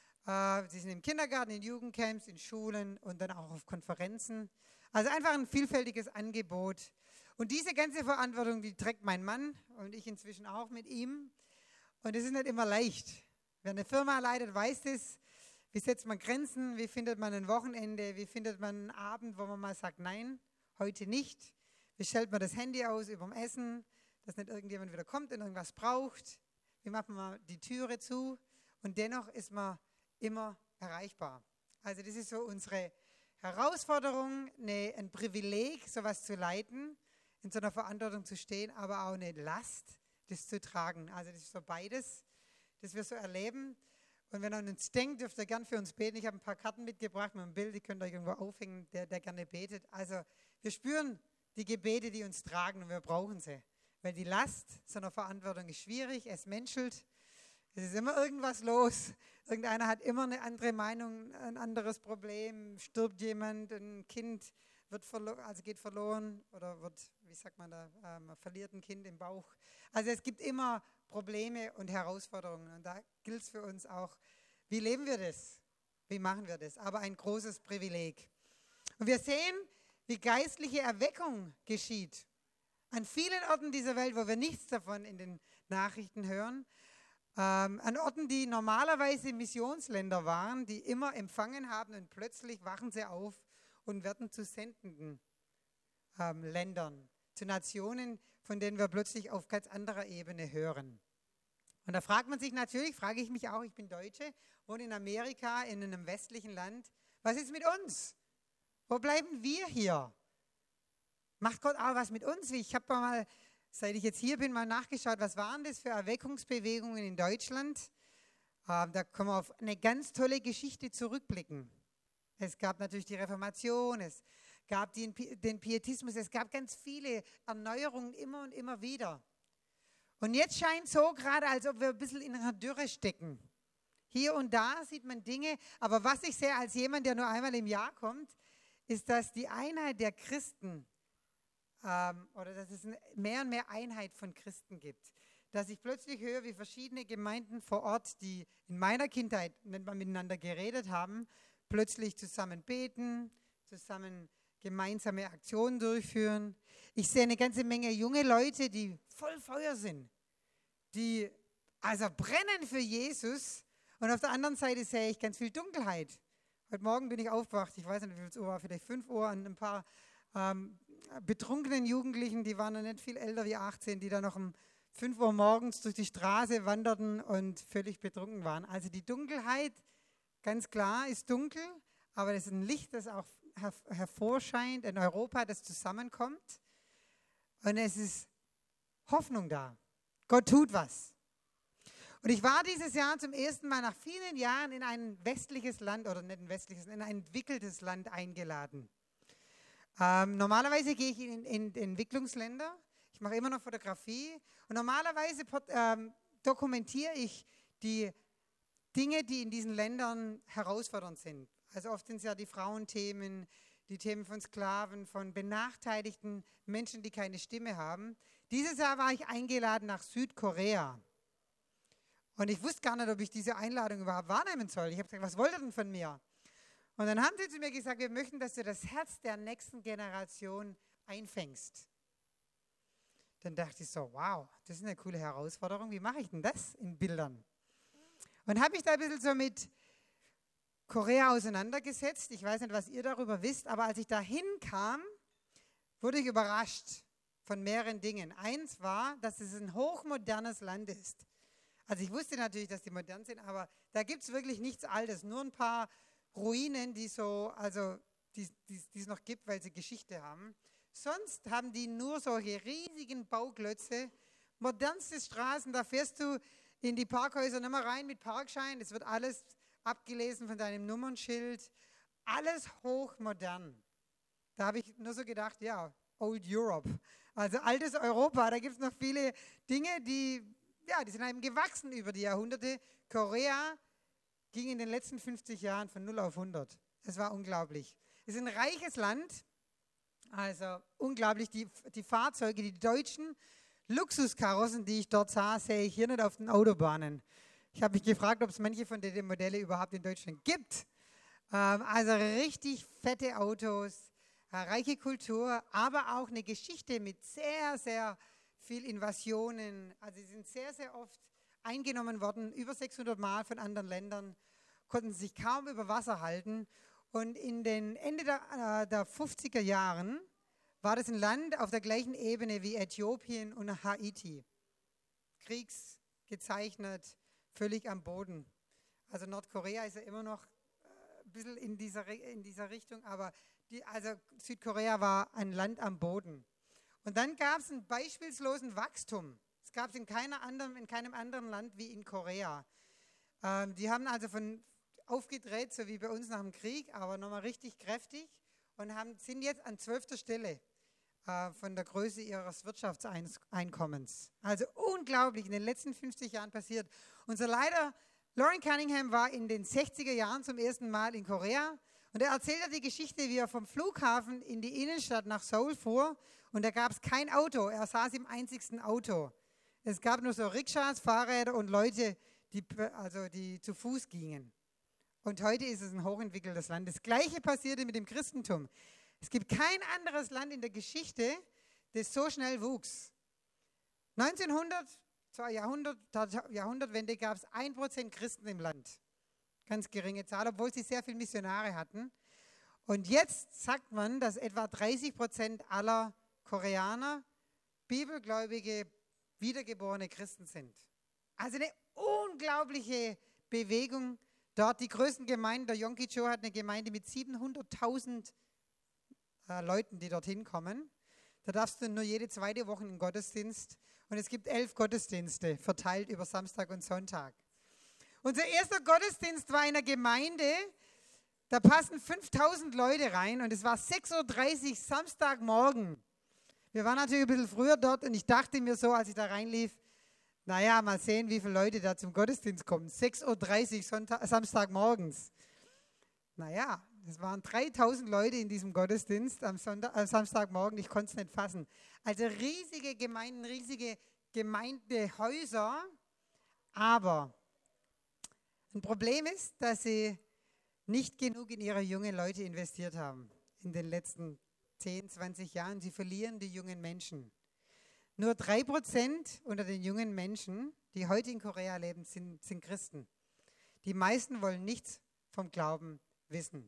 Sie sind im Kindergarten, in Jugendcamps, in Schulen und dann auch auf Konferenzen. Also einfach ein vielfältiges Angebot. Und diese ganze Verantwortung, die trägt mein Mann und ich inzwischen auch mit ihm. Und es ist nicht immer leicht. Wer eine Firma leitet, weiß das. Wie setzt man Grenzen? Wie findet man ein Wochenende? Wie findet man einen Abend, wo man mal sagt, nein, heute nicht? Wie stellt man das Handy aus über dem Essen, dass nicht irgendjemand wieder kommt und irgendwas braucht? Wie macht man die Türe zu? Und dennoch ist man immer erreichbar. Also das ist so unsere Herausforderung, eine, ein Privileg, sowas zu leiten, in so einer Verantwortung zu stehen, aber auch eine Last, das zu tragen. Also das ist so beides, das wir so erleben. Und wenn ihr an uns denkt, dürft ihr gern für uns beten. Ich habe ein paar Karten mitgebracht mit einem Bild, die könnt ihr euch irgendwo aufhängen, der, der gerne betet. Also wir spüren die Gebete, die uns tragen und wir brauchen sie. Weil die Last so einer Verantwortung ist schwierig, es menschelt. Es ist immer irgendwas los. Irgendeiner hat immer eine andere Meinung, ein anderes Problem. Stirbt jemand, ein Kind wird verlo- also geht verloren oder wird, wie sagt man da, äh, man verliert ein Kind im Bauch. Also es gibt immer Probleme und Herausforderungen. Und da gilt es für uns auch, wie leben wir das? Wie machen wir das? Aber ein großes Privileg. Und wir sehen, wie geistliche Erweckung geschieht. An vielen Orten dieser Welt, wo wir nichts davon in den Nachrichten hören. ähm, an Orten, die normalerweise Missionsländer waren, die immer empfangen haben und plötzlich wachen sie auf und werden zu sendenden ähm, Ländern, zu Nationen, von denen wir plötzlich auf ganz anderer Ebene hören. Und da fragt man sich natürlich, frage ich mich auch, ich bin Deutsche, wohne in Amerika, in einem westlichen Land, was ist mit uns? Wo bleiben wir hier? Macht Gott auch was mit uns? Ich habe mal, seit ich jetzt hier bin, mal nachgeschaut, was waren das für Erweckungsbewegungen in Deutschland? Ähm, da können wir auf eine ganz tolle Geschichte zurückblicken. Es gab natürlich die Reformation, es gab den, den Pietismus, es gab ganz viele Erneuerungen immer und immer wieder. Und jetzt scheint so gerade, als ob wir ein bisschen in einer Dürre stecken. Hier und da sieht man Dinge, aber was ich sehe als jemand, der nur einmal im Jahr kommt, ist, dass die Einheit der Christen ähm, oder dass es mehr und mehr Einheit von Christen gibt. Dass ich plötzlich höre, wie verschiedene Gemeinden vor Ort, die in meiner Kindheit, wenn wir miteinander geredet haben, plötzlich zusammen beten, zusammen gemeinsame Aktionen durchführen. Ich sehe eine ganze Menge junge Leute, die voll Feuer sind, die also brennen für Jesus. Und auf der anderen Seite sehe ich ganz viel Dunkelheit. Heute Morgen bin ich aufgewacht, ich weiß nicht, wie viel Uhr war, vielleicht fünf Uhr, an ein paar ähm, betrunkenen Jugendlichen, die waren noch nicht viel älter wie achtzehn, die da noch um fünf Uhr morgens durch die Straße wanderten und völlig betrunken waren. Also die Dunkelheit, ganz klar, ist dunkel, aber das ist ein Licht, das auch her hervorscheint in Europa, das zusammenkommt. Und es ist Hoffnung da. Gott tut was. Und ich war dieses Jahr zum ersten Mal nach vielen Jahren in ein westliches Land, oder nicht ein westliches, in ein entwickeltes Land eingeladen. Ähm, normalerweise gehe ich in, in, in Entwicklungsländer. Ich mache immer noch Fotografie. Und normalerweise ähm, dokumentiere ich die Dinge, die in diesen Ländern herausfordernd sind. Also oft sind es ja die Frauenthemen, die Themen von Sklaven, von benachteiligten Menschen, die keine Stimme haben. Dieses Jahr war ich eingeladen nach Südkorea. Und ich wusste gar nicht, ob ich diese Einladung überhaupt wahrnehmen soll. Ich habe gesagt, was wollt ihr denn von mir? Und dann haben sie zu mir gesagt, wir möchten, dass du das Herz der nächsten Generation einfängst. Dann dachte ich so, wow, das ist eine coole Herausforderung. Wie mache ich denn das in Bildern? Und habe mich da ein bisschen so mit Korea auseinandergesetzt. Ich weiß nicht, was ihr darüber wisst, aber als ich da hinkam, wurde ich überrascht von mehreren Dingen. Eins war, dass es ein hochmodernes Land ist. Also ich wusste natürlich, dass die modern sind, aber da gibt es wirklich nichts Altes, nur ein paar Ruinen, die so, also die es noch gibt, weil sie Geschichte haben. Sonst haben die nur solche riesigen Bauklötze, modernste Straßen, da fährst du in die Parkhäuser nicht mehr rein mit Parkschein, es wird alles abgelesen von deinem Nummernschild, alles hochmodern. Da habe ich nur so gedacht, ja, Old Europe, also altes Europa, da gibt es noch viele Dinge, die, ja, die sind eben gewachsen über die Jahrhunderte. Korea ging in den letzten fünfzig Jahren von null auf hundert. Es war unglaublich. Es ist ein reiches Land, also unglaublich, die, die Fahrzeuge, die deutschen Luxuskarossen, die ich dort sah, sehe ich hier nicht auf den Autobahnen. Ich habe mich gefragt, ob es manche von den Modellen überhaupt in Deutschland gibt. Ähm, also richtig fette Autos, äh, reiche Kultur, aber auch eine Geschichte mit sehr, sehr viel Invasionen. Also sie sind sehr, sehr oft eingenommen worden, über sechshundert Mal von anderen Ländern, konnten sich kaum über Wasser halten. Und in den Ende der, äh, der fünfziger Jahren war das ein Land auf der gleichen Ebene wie Äthiopien und Haiti. Kriegsgezeichnet, völlig am Boden. Also Nordkorea ist ja immer noch äh, ein bisschen in dieser, in dieser Richtung, aber die, also Südkorea war ein Land am Boden. Und dann gab es einen beispielslosen Wachstum. Es gab es in, keiner anderen, in keinem anderen Land wie in Korea. Ähm, die haben also von aufgedreht, so wie bei uns nach dem Krieg, aber nochmal richtig kräftig und haben, sind jetzt an zwölfter Stelle äh, von der Größe ihres Wirtschaftseinkommens. Also unglaublich, in den letzten fünfzig Jahren passiert. Unser Leiter Loren Cunningham war in den sechziger Jahren zum ersten Mal in Korea und er erzählte die Geschichte, wie er vom Flughafen in die Innenstadt nach Seoul fuhr und da gab es kein Auto, er saß im einzigsten Auto. Es gab nur so Rikschas, Fahrräder und Leute, die, also die zu Fuß gingen. Und heute ist es ein hochentwickeltes Land. Das Gleiche passierte mit dem Christentum. Es gibt kein anderes Land in der Geschichte, das so schnell wuchs. neunzehnhundert zur Jahrhundert, der Jahrhundertwende gab es ein Prozent Christen im Land. Ganz geringe Zahl, obwohl sie sehr viele Missionare hatten. Und jetzt sagt man, dass etwa dreißig Prozent aller Koreaner bibelgläubige, wiedergeborene Christen sind. Also eine unglaubliche Bewegung dort. Die größten Gemeinden, der Yonggi-cho hat eine Gemeinde mit siebenhunderttausend äh, Leuten, die dorthin kommen. Da darfst du nur jede zweite Woche in den Gottesdienst. Und es gibt elf Gottesdienste, verteilt über Samstag und Sonntag. Unser erster Gottesdienst war in einer Gemeinde, da passen fünftausend Leute rein und es war sechs Uhr dreißig Samstagmorgen. Wir waren natürlich ein bisschen früher dort und ich dachte mir so, als ich da reinlief, naja, mal sehen, wie viele Leute da zum Gottesdienst kommen. sechs Uhr dreißig Sonntag, Samstagmorgens. Naja, es waren dreitausend Leute in diesem Gottesdienst am Sonntag, äh, Samstagmorgen, ich konnte es nicht fassen. Also riesige Gemeinden, riesige Gemeindehäuser, aber ein Problem ist, dass sie nicht genug in ihre jungen Leute investiert haben in den letzten zehn, zwanzig Jahren. Sie verlieren die jungen Menschen. Nur drei Prozent unter den jungen Menschen, die heute in Korea leben, sind, sind Christen. Die meisten wollen nichts vom Glauben wissen.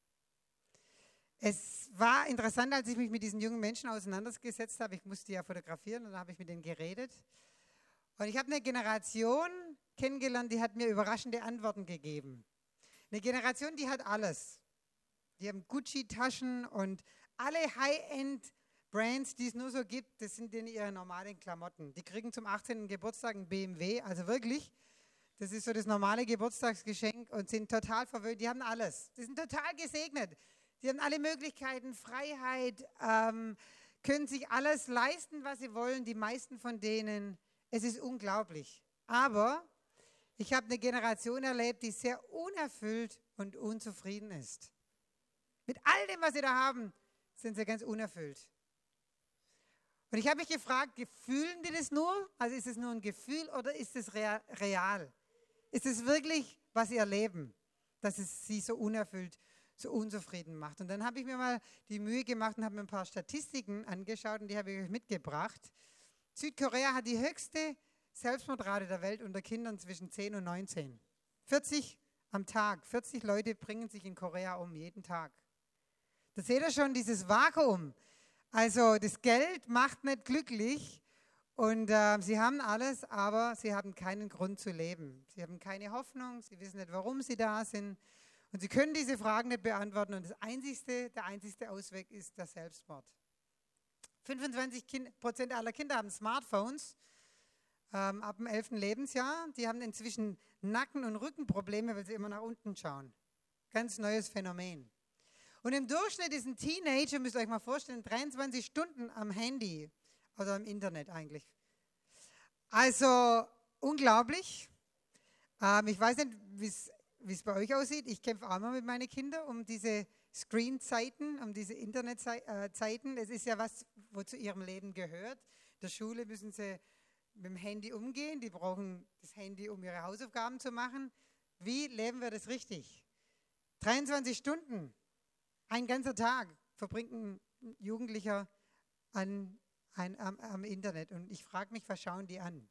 Es war interessant, als ich mich mit diesen jungen Menschen auseinandergesetzt habe. Ich musste ja fotografieren und dann habe ich mit denen geredet. Und ich habe eine Generation kennengelernt, die hat mir überraschende Antworten gegeben. Eine Generation, die hat alles. Die haben Gucci-Taschen und alle High-End-Brands, die es nur so gibt, das sind denen ihre normalen Klamotten. Die kriegen zum achtzehnten Geburtstag einen B M W, also wirklich, das ist so das normale Geburtstagsgeschenk und sind total verwöhnt. Die haben alles. Die sind total gesegnet. Die haben alle Möglichkeiten, Freiheit, ähm, können sich alles leisten, was sie wollen. Die meisten von denen, es ist unglaublich. Aber ich habe eine Generation erlebt, die sehr unerfüllt und unzufrieden ist. Mit all dem, was sie da haben, sind sie ganz unerfüllt. Und ich habe mich gefragt, fühlen die das nur? Also ist es nur ein Gefühl oder ist es real? Ist es wirklich, was sie erleben, dass es sie so unerfüllt, so unzufrieden macht? Und dann habe ich mir mal die Mühe gemacht und habe mir ein paar Statistiken angeschaut und die habe ich euch mitgebracht. Südkorea hat die höchste Selbstmordrate der Welt unter Kindern zwischen zehn und neunzehn. vierzig am Tag. vierzig Leute bringen sich in Korea um, jeden Tag. Da seht ihr schon dieses Vakuum. Also das Geld macht nicht glücklich und äh, sie haben alles, aber sie haben keinen Grund zu leben. Sie haben keine Hoffnung, sie wissen nicht, warum sie da sind und sie können diese Fragen nicht beantworten und das einzigste, der einzigste Ausweg ist der Selbstmord. fünfundzwanzig Prozent aller Kinder haben Smartphones ähm, ab dem elften Lebensjahr. Die haben inzwischen Nacken- und Rückenprobleme, weil sie immer nach unten schauen. Ganz neues Phänomen. Und im Durchschnitt ist ein Teenager, müsst ihr euch mal vorstellen, dreiundzwanzig Stunden am Handy oder am Internet eigentlich. Also unglaublich. Ähm, ich weiß nicht, wie es bei euch aussieht. Ich kämpfe auch mal mit meinen Kindern um diese Screen-Zeiten, um diese Internetzeiten. Es ist ja was, wo zu ihrem Leben gehört. In der Schule müssen sie mit dem Handy umgehen. Die brauchen das Handy, um ihre Hausaufgaben zu machen. Wie leben wir das richtig? dreiundzwanzig Stunden. Ein ganzer Tag verbringt ein Jugendlicher an, ein, am, am Internet. Und ich frage mich, was schauen die an?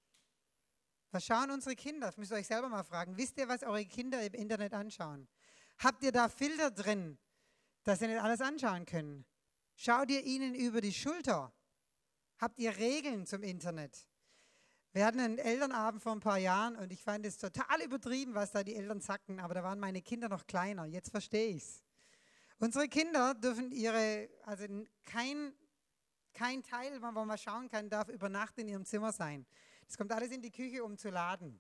Was schauen unsere Kinder? Das müsst ihr euch selber mal fragen. Wisst ihr, was eure Kinder im Internet anschauen? Habt ihr da Filter drin, dass sie nicht alles anschauen können? Schaut ihr ihnen über die Schulter? Habt ihr Regeln zum Internet? Wir hatten einen Elternabend vor ein paar Jahren und ich fand es total übertrieben, was da die Eltern sagten, aber da waren meine Kinder noch kleiner. Jetzt verstehe ich es. Unsere Kinder dürfen ihre, also kein, kein Teil, wo man schauen kann, darf über Nacht in ihrem Zimmer sein. Das kommt alles in die Küche, um zu laden.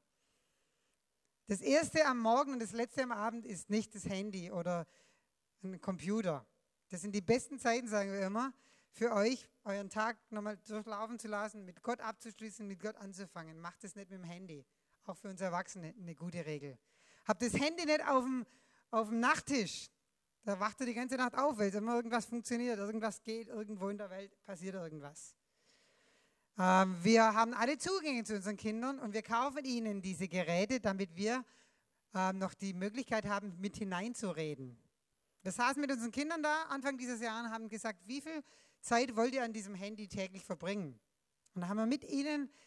Das erste am Morgen und das letzte am Abend ist nicht das Handy oder ein Computer. Das sind die besten Zeiten, sagen wir immer, für euch, euren Tag nochmal durchlaufen zu lassen, mit Gott abzuschließen, mit Gott anzufangen. Macht es nicht mit dem Handy. Auch für uns Erwachsene eine gute Regel. Habt das Handy nicht auf dem, auf dem Nachttisch. Da wacht ihr die ganze Nacht auf, weil immer irgendwas funktioniert, irgendwas geht, irgendwo in der Welt passiert irgendwas. Ähm, wir haben alle Zugänge zu unseren Kindern und wir kaufen ihnen diese Geräte, damit wir ähm, noch die Möglichkeit haben, mit hineinzureden. Wir saßen mit unseren Kindern da Anfang dieses Jahres und haben gesagt, wie viel Zeit wollt ihr an diesem Handy täglich verbringen? Und da haben wir mit ihnen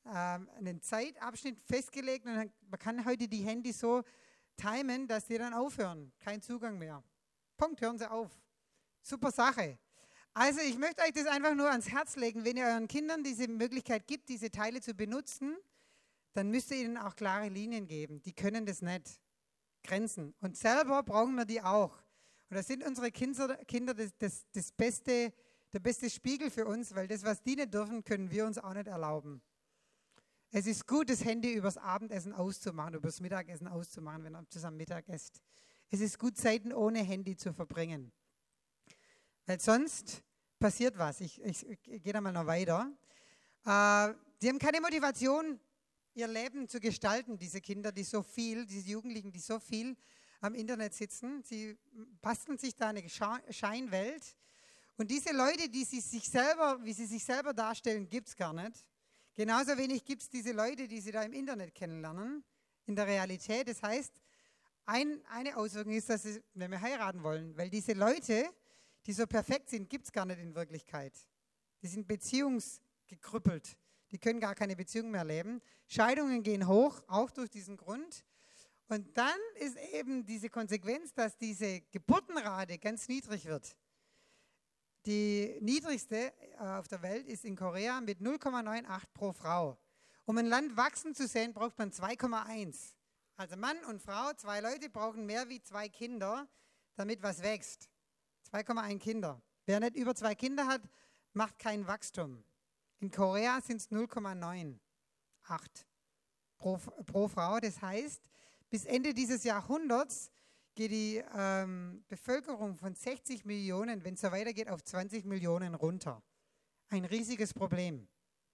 ähm, einen Zeitabschnitt festgelegt und man kann heute die Handys so timen, dass die dann aufhören. Kein Zugang mehr. Punkt, hören sie auf. Super Sache. Also ich möchte euch das einfach nur ans Herz legen, wenn ihr euren Kindern diese Möglichkeit gibt, diese Teile zu benutzen, dann müsst ihr ihnen auch klare Linien geben. Die können das nicht. Grenzen. Und selber brauchen wir die auch. Und das sind unsere Kinder, Kinder das, das, das beste, der beste Spiegel für uns, weil das, was die nicht dürfen, können wir uns auch nicht erlauben. Es ist gut, das Handy übers Abendessen auszumachen, übers Mittagessen auszumachen, wenn ihr zusammen Mittag esst. Es ist gut, Zeiten ohne Handy zu verbringen. Weil sonst passiert was. Ich, ich, ich gehe da mal noch weiter. Äh, die haben keine Motivation, ihr Leben zu gestalten, diese Kinder, die so viel, diese Jugendlichen, die so viel am Internet sitzen. Sie basteln sich da eine Scheinwelt. Und diese Leute, die sie sich selber, wie sie sich selber darstellen, gibt es gar nicht. Genauso wenig gibt es diese Leute, die sie da im Internet kennenlernen, in der Realität. Das heißt, ein, eine Auswirkung ist, dass sie, wenn wir heiraten wollen, weil diese Leute, die so perfekt sind, gibt es gar nicht in Wirklichkeit. Die sind beziehungsgekrüppelt. Die können gar keine Beziehung mehr leben. Scheidungen gehen hoch, auch durch diesen Grund. Und dann ist eben diese Konsequenz, dass diese Geburtenrate ganz niedrig wird. Die niedrigste auf der Welt ist in Korea mit null Komma achtundneunzig pro Frau. Um ein Land wachsen zu sehen, braucht man zwei Komma eins. Also Mann und Frau, zwei Leute brauchen mehr wie zwei Kinder, damit was wächst. zwei Komma eins Kinder. Wer nicht über zwei Kinder hat, macht kein Wachstum. In Korea sind es null Komma acht pro, pro Frau. Das heißt, bis Ende dieses Jahrhunderts geht die ähm, Bevölkerung von sechzig Millionen, wenn es so weitergeht, auf zwanzig Millionen runter. Ein riesiges Problem.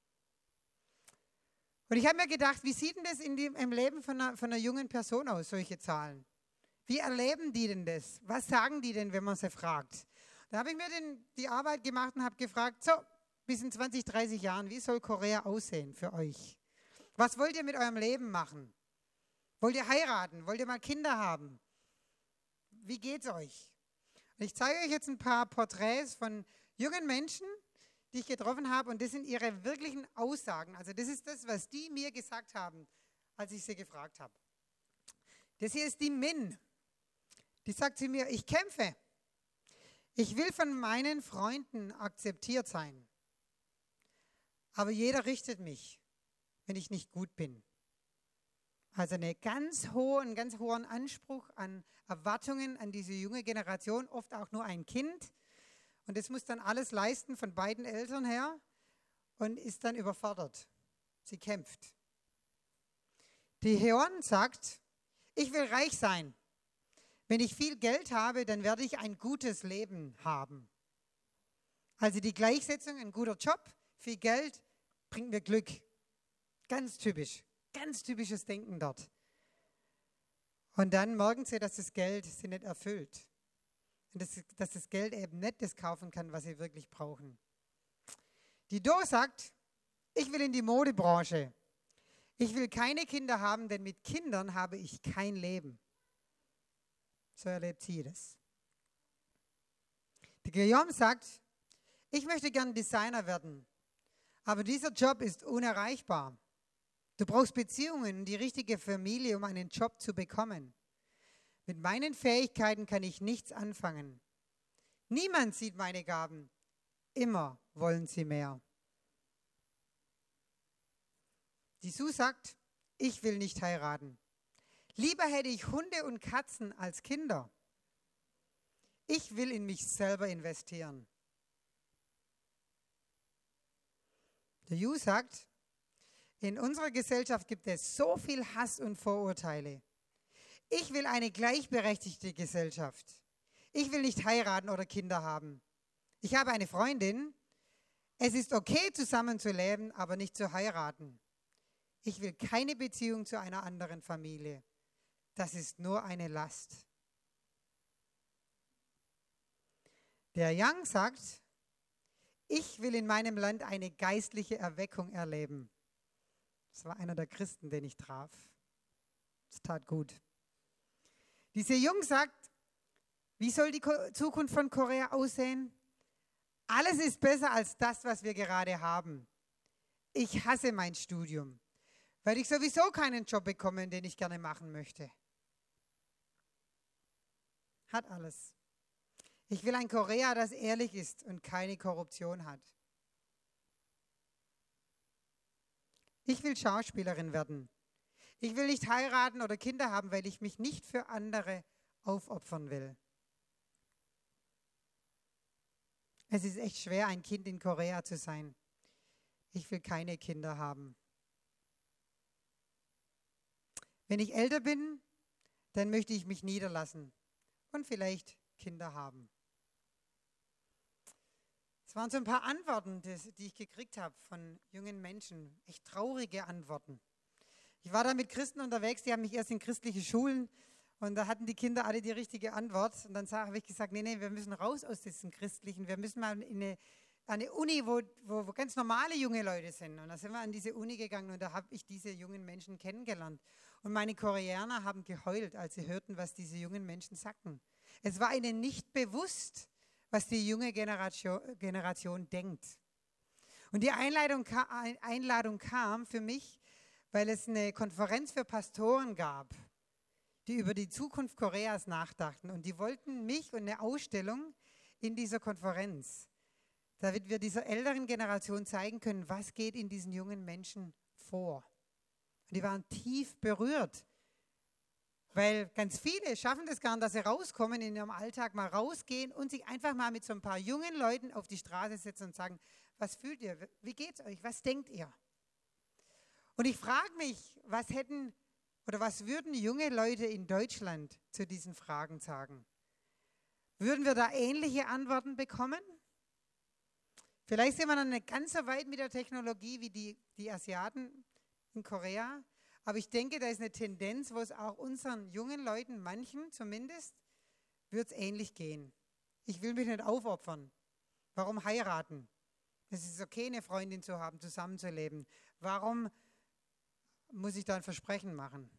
Und ich habe mir gedacht, wie sieht denn das in dem, im Leben von einer, von einer jungen Person aus, solche Zahlen? Wie erleben die denn das? Was sagen die denn, wenn man sie fragt? Da habe ich mir den, die Arbeit gemacht und habe gefragt, so, bis in zwanzig, dreißig Jahren, wie soll Korea aussehen für euch? Was wollt ihr mit eurem Leben machen? Wollt ihr heiraten? Wollt ihr mal Kinder haben? Wie geht's euch? Und ich zeige euch jetzt ein paar Porträts von jungen Menschen, die ich getroffen habe, und das sind ihre wirklichen Aussagen. Also das ist das, was die mir gesagt haben, als ich sie gefragt habe. Das hier ist die Min. Die sagt zu mir, ich kämpfe. Ich will von meinen Freunden akzeptiert sein. Aber jeder richtet mich, wenn ich nicht gut bin. Also eine ganz hohe, einen ganz hohen Anspruch an Erwartungen an diese junge Generation, oft auch nur ein Kind. Und das muss dann alles leisten von beiden Eltern her und ist dann überfordert. Sie kämpft. Die Heon sagt, ich will reich sein. Wenn ich viel Geld habe, dann werde ich ein gutes Leben haben. Also die Gleichsetzung, ein guter Job, viel Geld bringt mir Glück. Ganz typisch. Ganz typisches Denken dort. Und dann merken sie, dass das Geld sie nicht erfüllt. Und dass, dass das Geld eben nicht das kaufen kann, was sie wirklich brauchen. Die Do sagt, ich will in die Modebranche. Ich will keine Kinder haben, denn mit Kindern habe ich kein Leben. So erlebt sie das. Die Guillaume sagt, ich möchte gern Designer werden, aber dieser Job ist unerreichbar. Du brauchst Beziehungen und die richtige Familie, um einen Job zu bekommen. Mit meinen Fähigkeiten kann ich nichts anfangen. Niemand sieht meine Gaben. Immer wollen sie mehr. Die Sue sagt, ich will nicht heiraten. Lieber hätte ich Hunde und Katzen als Kinder. Ich will in mich selber investieren. Der Yu sagt, in unserer Gesellschaft gibt es so viel Hass und Vorurteile. Ich will eine gleichberechtigte Gesellschaft. Ich will nicht heiraten oder Kinder haben. Ich habe eine Freundin. Es ist okay, zusammenzuleben, aber nicht zu heiraten. Ich will keine Beziehung zu einer anderen Familie. Das ist nur eine Last. Der Yang sagt, ich will in meinem Land eine geistliche Erweckung erleben. Das war einer der Christen, den ich traf. Das tat gut. Diese Jung sagt, wie soll die Zukunft von Korea aussehen? Alles ist besser als das, was wir gerade haben. ich hasse mein Studium, weil ich sowieso keinen Job bekomme, den ich gerne machen möchte. Hat alles. Ich will ein Korea, das ehrlich ist und keine Korruption hat. Ich will Schauspielerin werden. Ich will nicht heiraten oder Kinder haben, weil ich mich nicht für andere aufopfern will. Es ist echt schwer, ein Kind in Korea zu sein. Ich will keine Kinder haben. Wenn ich älter bin, dann möchte ich mich niederlassen und vielleicht Kinder haben. Das waren so ein paar Antworten, die ich gekriegt habe von jungen Menschen. Echt traurige Antworten. Ich war da mit Christen unterwegs, die haben mich erst in christliche Schulen und da hatten die Kinder alle die richtige Antwort. Und dann habe ich gesagt, nee, nee, wir müssen raus aus diesem Christlichen. Wir müssen mal in eine, eine Uni, wo, wo, wo ganz normale junge Leute sind. Und da sind wir an diese Uni gegangen und da habe ich diese jungen Menschen kennengelernt. Und meine Koreaner haben geheult, als sie hörten, was diese jungen Menschen sagten. Es war ihnen nicht bewusst, was die junge Generation, Generation denkt. Und die Einladung, Einladung kam für mich, weil es eine Konferenz für Pastoren gab, die über die Zukunft Koreas nachdachten. Und die wollten mich und eine Ausstellung in dieser Konferenz, damit wir dieser älteren Generation zeigen können, was geht in diesen jungen Menschen vor. Und die waren tief berührt. Weil ganz viele schaffen das gar nicht, dass sie rauskommen, in ihrem Alltag mal rausgehen und sich einfach mal mit so ein paar jungen Leuten auf die Straße setzen und sagen, was fühlt ihr, wie geht's euch, was denkt ihr? Und ich frage mich, was hätten oder was würden junge Leute in Deutschland zu diesen Fragen sagen? Würden wir da ähnliche Antworten bekommen? Vielleicht sind wir dann nicht ganz so weit mit der Technologie wie die, die Asiaten in Korea. Aber ich denke, da ist eine Tendenz, wo es auch unseren jungen Leuten, manchen zumindest, wird es ähnlich gehen. Ich will mich nicht aufopfern. Warum heiraten? Es ist okay, eine Freundin zu haben, zusammenzuleben. Warum muss ich da ein Versprechen machen?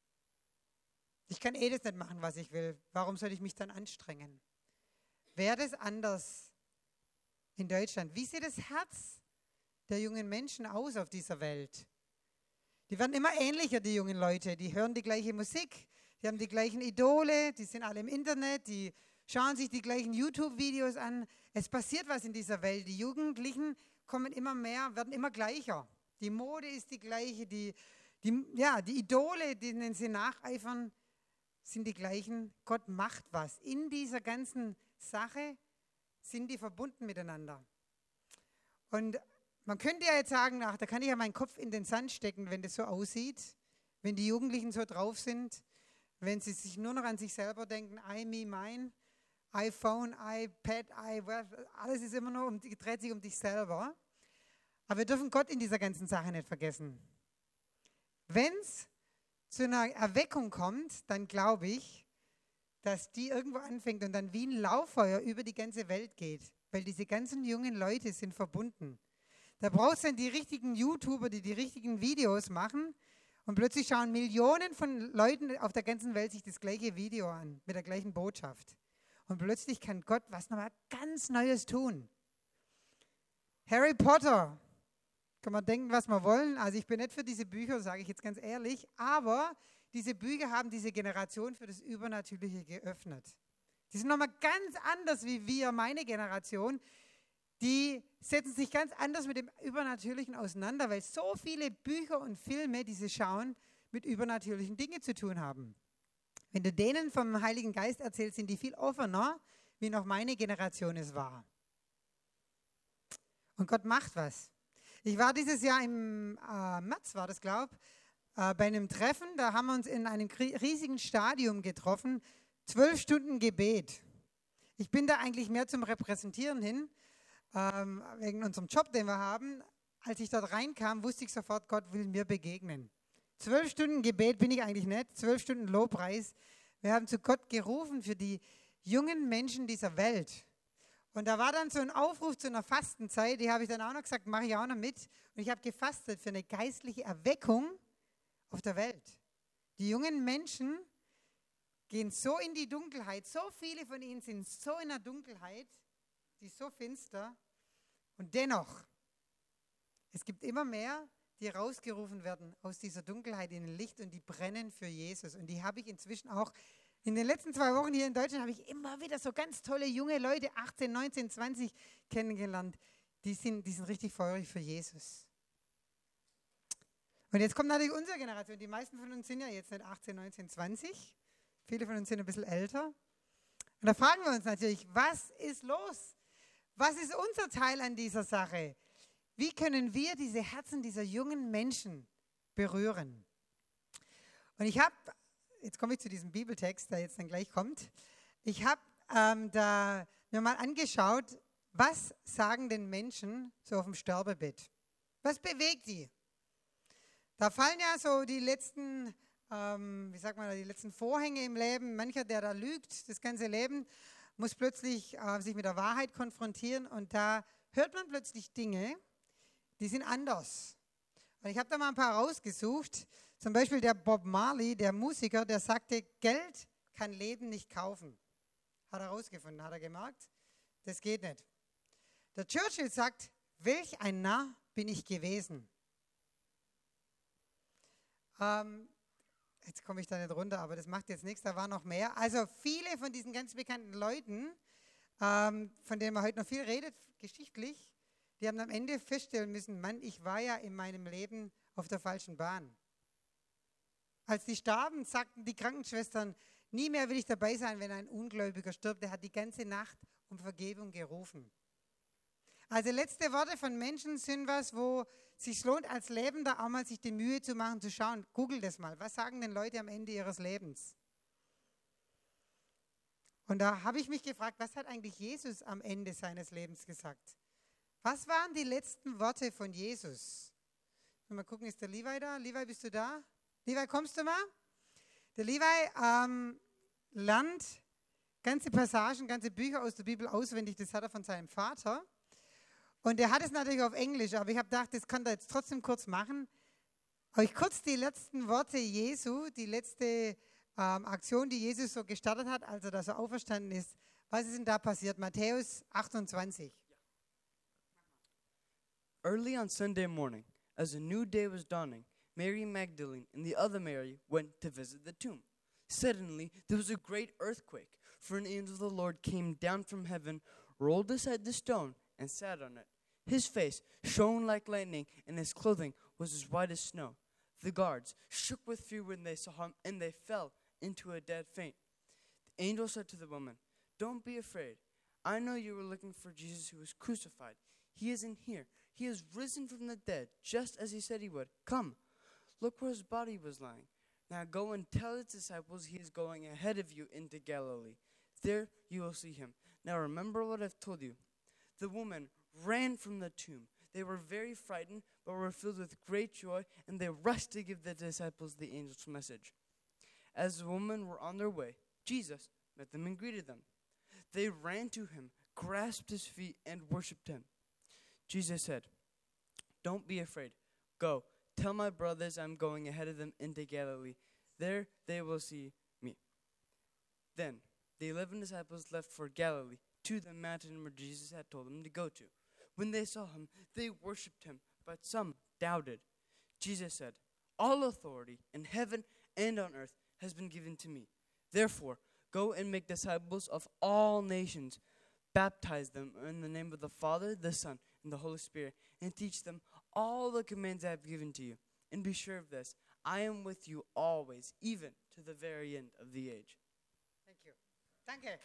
Ich kann eh das nicht machen, was ich will. Warum soll ich mich dann anstrengen? Wäre das anders in Deutschland? Wie sieht das Herz der jungen Menschen aus auf dieser Welt? Die werden immer ähnlicher, die jungen Leute. Die hören die gleiche Musik, die haben die gleichen Idole, die sind alle im Internet, die schauen sich die gleichen YouTube-Videos an. Es passiert was in dieser Welt. Die Jugendlichen kommen immer mehr, werden immer gleicher. Die Mode ist die gleiche, die, die, ja, die Idole, denen sie nacheifern, sind die gleichen. Gott macht was. In dieser ganzen Sache sind die verbunden miteinander. Und man könnte ja jetzt sagen, ach, da kann ich ja meinen Kopf in den Sand stecken, wenn das so aussieht, wenn die Jugendlichen so drauf sind, wenn sie sich nur noch an sich selber denken, I, me, mine, iPhone, iPad, I, alles ist immer nur, um, dreht sich um dich selber. Aber wir dürfen Gott in dieser ganzen Sache nicht vergessen. Wenn es zu einer Erweckung kommt, dann glaube ich, dass die irgendwo anfängt und dann wie ein Lauffeuer über die ganze Welt geht, weil diese ganzen jungen Leute sind verbunden. Da brauchst du dann die richtigen YouTuber, die die richtigen Videos machen und plötzlich schauen Millionen von Leuten auf der ganzen Welt sich das gleiche Video an, mit der gleichen Botschaft. Und plötzlich kann Gott was nochmal ganz Neues tun. Harry Potter, kann man denken, was wir wollen. Also ich bin nicht für diese Bücher, sage ich jetzt ganz ehrlich, aber diese Bücher haben diese Generation für das Übernatürliche geöffnet. Die sind nochmal ganz anders wie wir, meine Generation. Die setzen sich ganz anders mit dem Übernatürlichen auseinander, weil so viele Bücher und Filme, die sie schauen, mit übernatürlichen Dingen zu tun haben. Wenn du denen vom Heiligen Geist erzählst, sind die viel offener, wie noch meine Generation es war. Und Gott macht was. Ich war dieses Jahr im äh, März, war das, glaube ich, äh, bei einem Treffen. Da haben wir uns in einem riesigen Stadion getroffen. Zwölf Stunden Gebet. Ich bin da eigentlich mehr zum Repräsentieren hin, ähm, wegen unserem Job, den wir haben. Als ich dort reinkam, wusste ich sofort, Gott will mir begegnen. Zwölf Stunden Gebet bin ich eigentlich nicht, zwölf Stunden Lobpreis. Wir haben zu Gott gerufen für die jungen Menschen dieser Welt. Und da war dann so ein Aufruf zu einer Fastenzeit, die habe ich dann auch noch gesagt, mache ich auch noch mit. Und ich habe gefastet für eine geistliche Erweckung auf der Welt. Die jungen Menschen gehen so in die Dunkelheit, so viele von ihnen sind so in der Dunkelheit, die ist so finster. Und dennoch Es gibt immer mehr, die rausgerufen werden aus dieser Dunkelheit in den Licht und die brennen für Jesus. Und die habe ich inzwischen auch in den letzten zwei Wochen hier in Deutschland, habe ich immer wieder so ganz tolle junge Leute, achtzehn, neunzehn, zwanzig, kennengelernt. Die sind, die sind richtig feurig für Jesus. Und jetzt kommt natürlich unsere Generation. Die meisten von uns sind ja jetzt nicht achtzehn, neunzehn, zwanzig. Viele von uns sind ein bisschen älter. Und da fragen wir uns natürlich, was ist los? Was ist unser Teil an dieser Sache? Wie können wir diese Herzen dieser jungen Menschen berühren? Und ich habe, jetzt komme ich zu diesem Bibeltext, der jetzt dann gleich kommt. Ich habe ähm, da mir mal angeschaut, was sagen denn Menschen so auf dem Sterbebett? Was bewegt die? Da fallen ja so die letzten, ähm, wie sagt man, die letzten Vorhänge im Leben. Mancher, der da lügt, das ganze Leben, muss plötzlich äh, sich mit der Wahrheit konfrontieren und da hört man plötzlich Dinge, die sind anders. Und ich habe da mal ein paar rausgesucht. Zum Beispiel der Bob Marley, der Musiker, der sagte, Geld kann Leben nicht kaufen. Hat er rausgefunden, hat er gemerkt. Das geht nicht. Der Churchill sagt, welch ein Narr bin ich gewesen. Ähm, jetzt komme ich da nicht runter, aber das macht jetzt nichts, da war noch mehr. Also viele von diesen ganz bekannten Leuten, ähm, von denen man heute noch viel redet, geschichtlich, die haben am Ende feststellen müssen, Mann, ich war ja in meinem Leben auf der falschen Bahn. Als die starben, sagten die Krankenschwestern, nie mehr will ich dabei sein, wenn ein Ungläubiger stirbt. Der hat die ganze Nacht um Vergebung gerufen. Also letzte Worte von Menschen sind was, wo es sich lohnt, als Lebender auch mal sich die Mühe zu machen, zu schauen. Google das mal. Was sagen denn Leute am Ende ihres Lebens? Und da habe ich mich gefragt, was hat eigentlich Jesus am Ende seines Lebens gesagt? Was waren die letzten Worte von Jesus? Mal gucken, ist der Levi da? Levi, bist du da? Levi, kommst du mal? Der Levi ähm, lernt ganze Passagen, ganze Bücher aus der Bibel auswendig. Das hat er von seinem Vater. Und er hat es natürlich auf Englisch, aber ich habe gedacht, das kann er jetzt trotzdem kurz machen. Euch kurz die letzten Worte Jesu, die letzte ähm, Aktion, die Jesus so gestartet hat, als er da so auferstanden ist. Was ist denn da passiert? Matthäus achtundzwanzig. Early on Sunday morning, as a new day was dawning, Mary Magdalene and the other Mary went to visit the tomb. Suddenly, there was a great earthquake, for an angel of the Lord came down from heaven, rolled aside the stone, and sat on it. His face shone like lightning, and his clothing was as white as snow. The guards shook with fear when they saw him, and they fell into a dead faint. The angel said to the woman, "Don't be afraid. I know you were looking for Jesus who was crucified. He isn't here. He has risen from the dead, just as he said he would. Come, look where his body was lying. Now go and tell his disciples he is going ahead of you into Galilee. There you will see him. Now remember what I've told you." The woman ran from the tomb. They were very frightened, but were filled with great joy, and they rushed to give the disciples the angel's message. As the women were on their way, Jesus met them and greeted them. They ran to him, grasped his feet, and worshipped him. Jesus said, "Don't be afraid. Go, tell my brothers I'm going ahead of them into Galilee. There they will see me." Then the eleven disciples left for Galilee, to the mountain where Jesus had told them to go to. When they saw him, they worshipped him, but some doubted. Jesus said, "All authority in heaven and on earth has been given to me. Therefore, go and make disciples of all nations. Baptize them in the name of the Father, the Son, and the Holy Spirit, and teach them all the commands I have given to you. And be sure of this, I am with you always, even to the very end of the age." Thank you. Danke.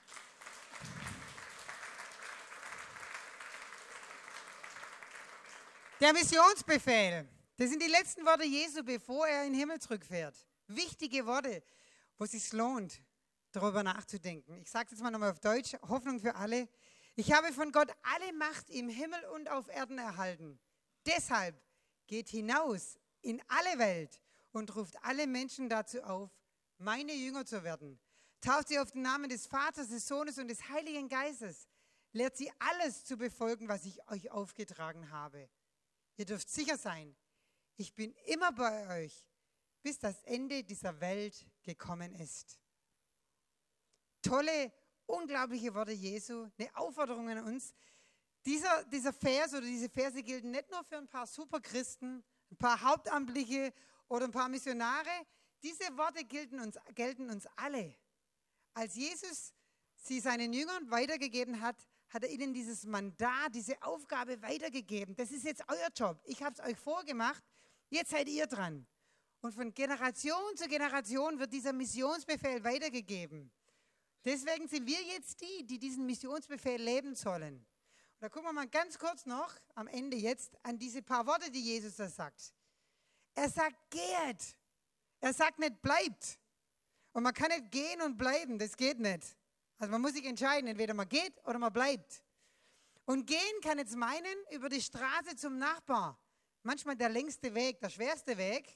Der Missionsbefehl. Das sind die letzten Worte Jesu, bevor er in den Himmel zurückfährt. Wichtige Worte, wo es sich lohnt, darüber nachzudenken. Ich sage es jetzt mal nochmal auf Deutsch. Hoffnung für alle. Ich habe von Gott alle Macht im Himmel und auf Erden erhalten. Deshalb geht hinaus in alle Welt und ruft alle Menschen dazu auf, meine Jünger zu werden. Tauft sie auf den Namen des Vaters, des Sohnes und des Heiligen Geistes. Lehrt sie alles zu befolgen, was ich euch aufgetragen habe. Ihr dürft sicher sein, ich bin immer bei euch, bis das Ende dieser Welt gekommen ist. Tolle, unglaubliche Worte Jesu, eine Aufforderung an uns, dieser, dieser Vers oder diese Verse gelten nicht nur für ein paar Superchristen, ein paar Hauptamtliche oder ein paar Missionare. Diese Worte gelten uns, gelten uns alle. Als Jesus sie seinen Jüngern weitergegeben hat, hat er ihnen dieses Mandat, diese Aufgabe weitergegeben. Das ist jetzt euer Job. Ich habe es euch vorgemacht, jetzt seid ihr dran. Und von Generation zu Generation wird dieser Missionsbefehl weitergegeben. Deswegen sind wir jetzt die, die diesen Missionsbefehl leben sollen. Und da gucken wir mal ganz kurz noch, am Ende jetzt, an diese paar Worte, die Jesus da sagt. Er sagt, geht. Er sagt nicht, bleibt. Und man kann nicht gehen und bleiben, das geht nicht. Also man muss sich entscheiden, entweder man geht oder man bleibt. Und gehen kann jetzt meinen, über die Straße zum Nachbar. Manchmal der längste Weg, der schwerste Weg.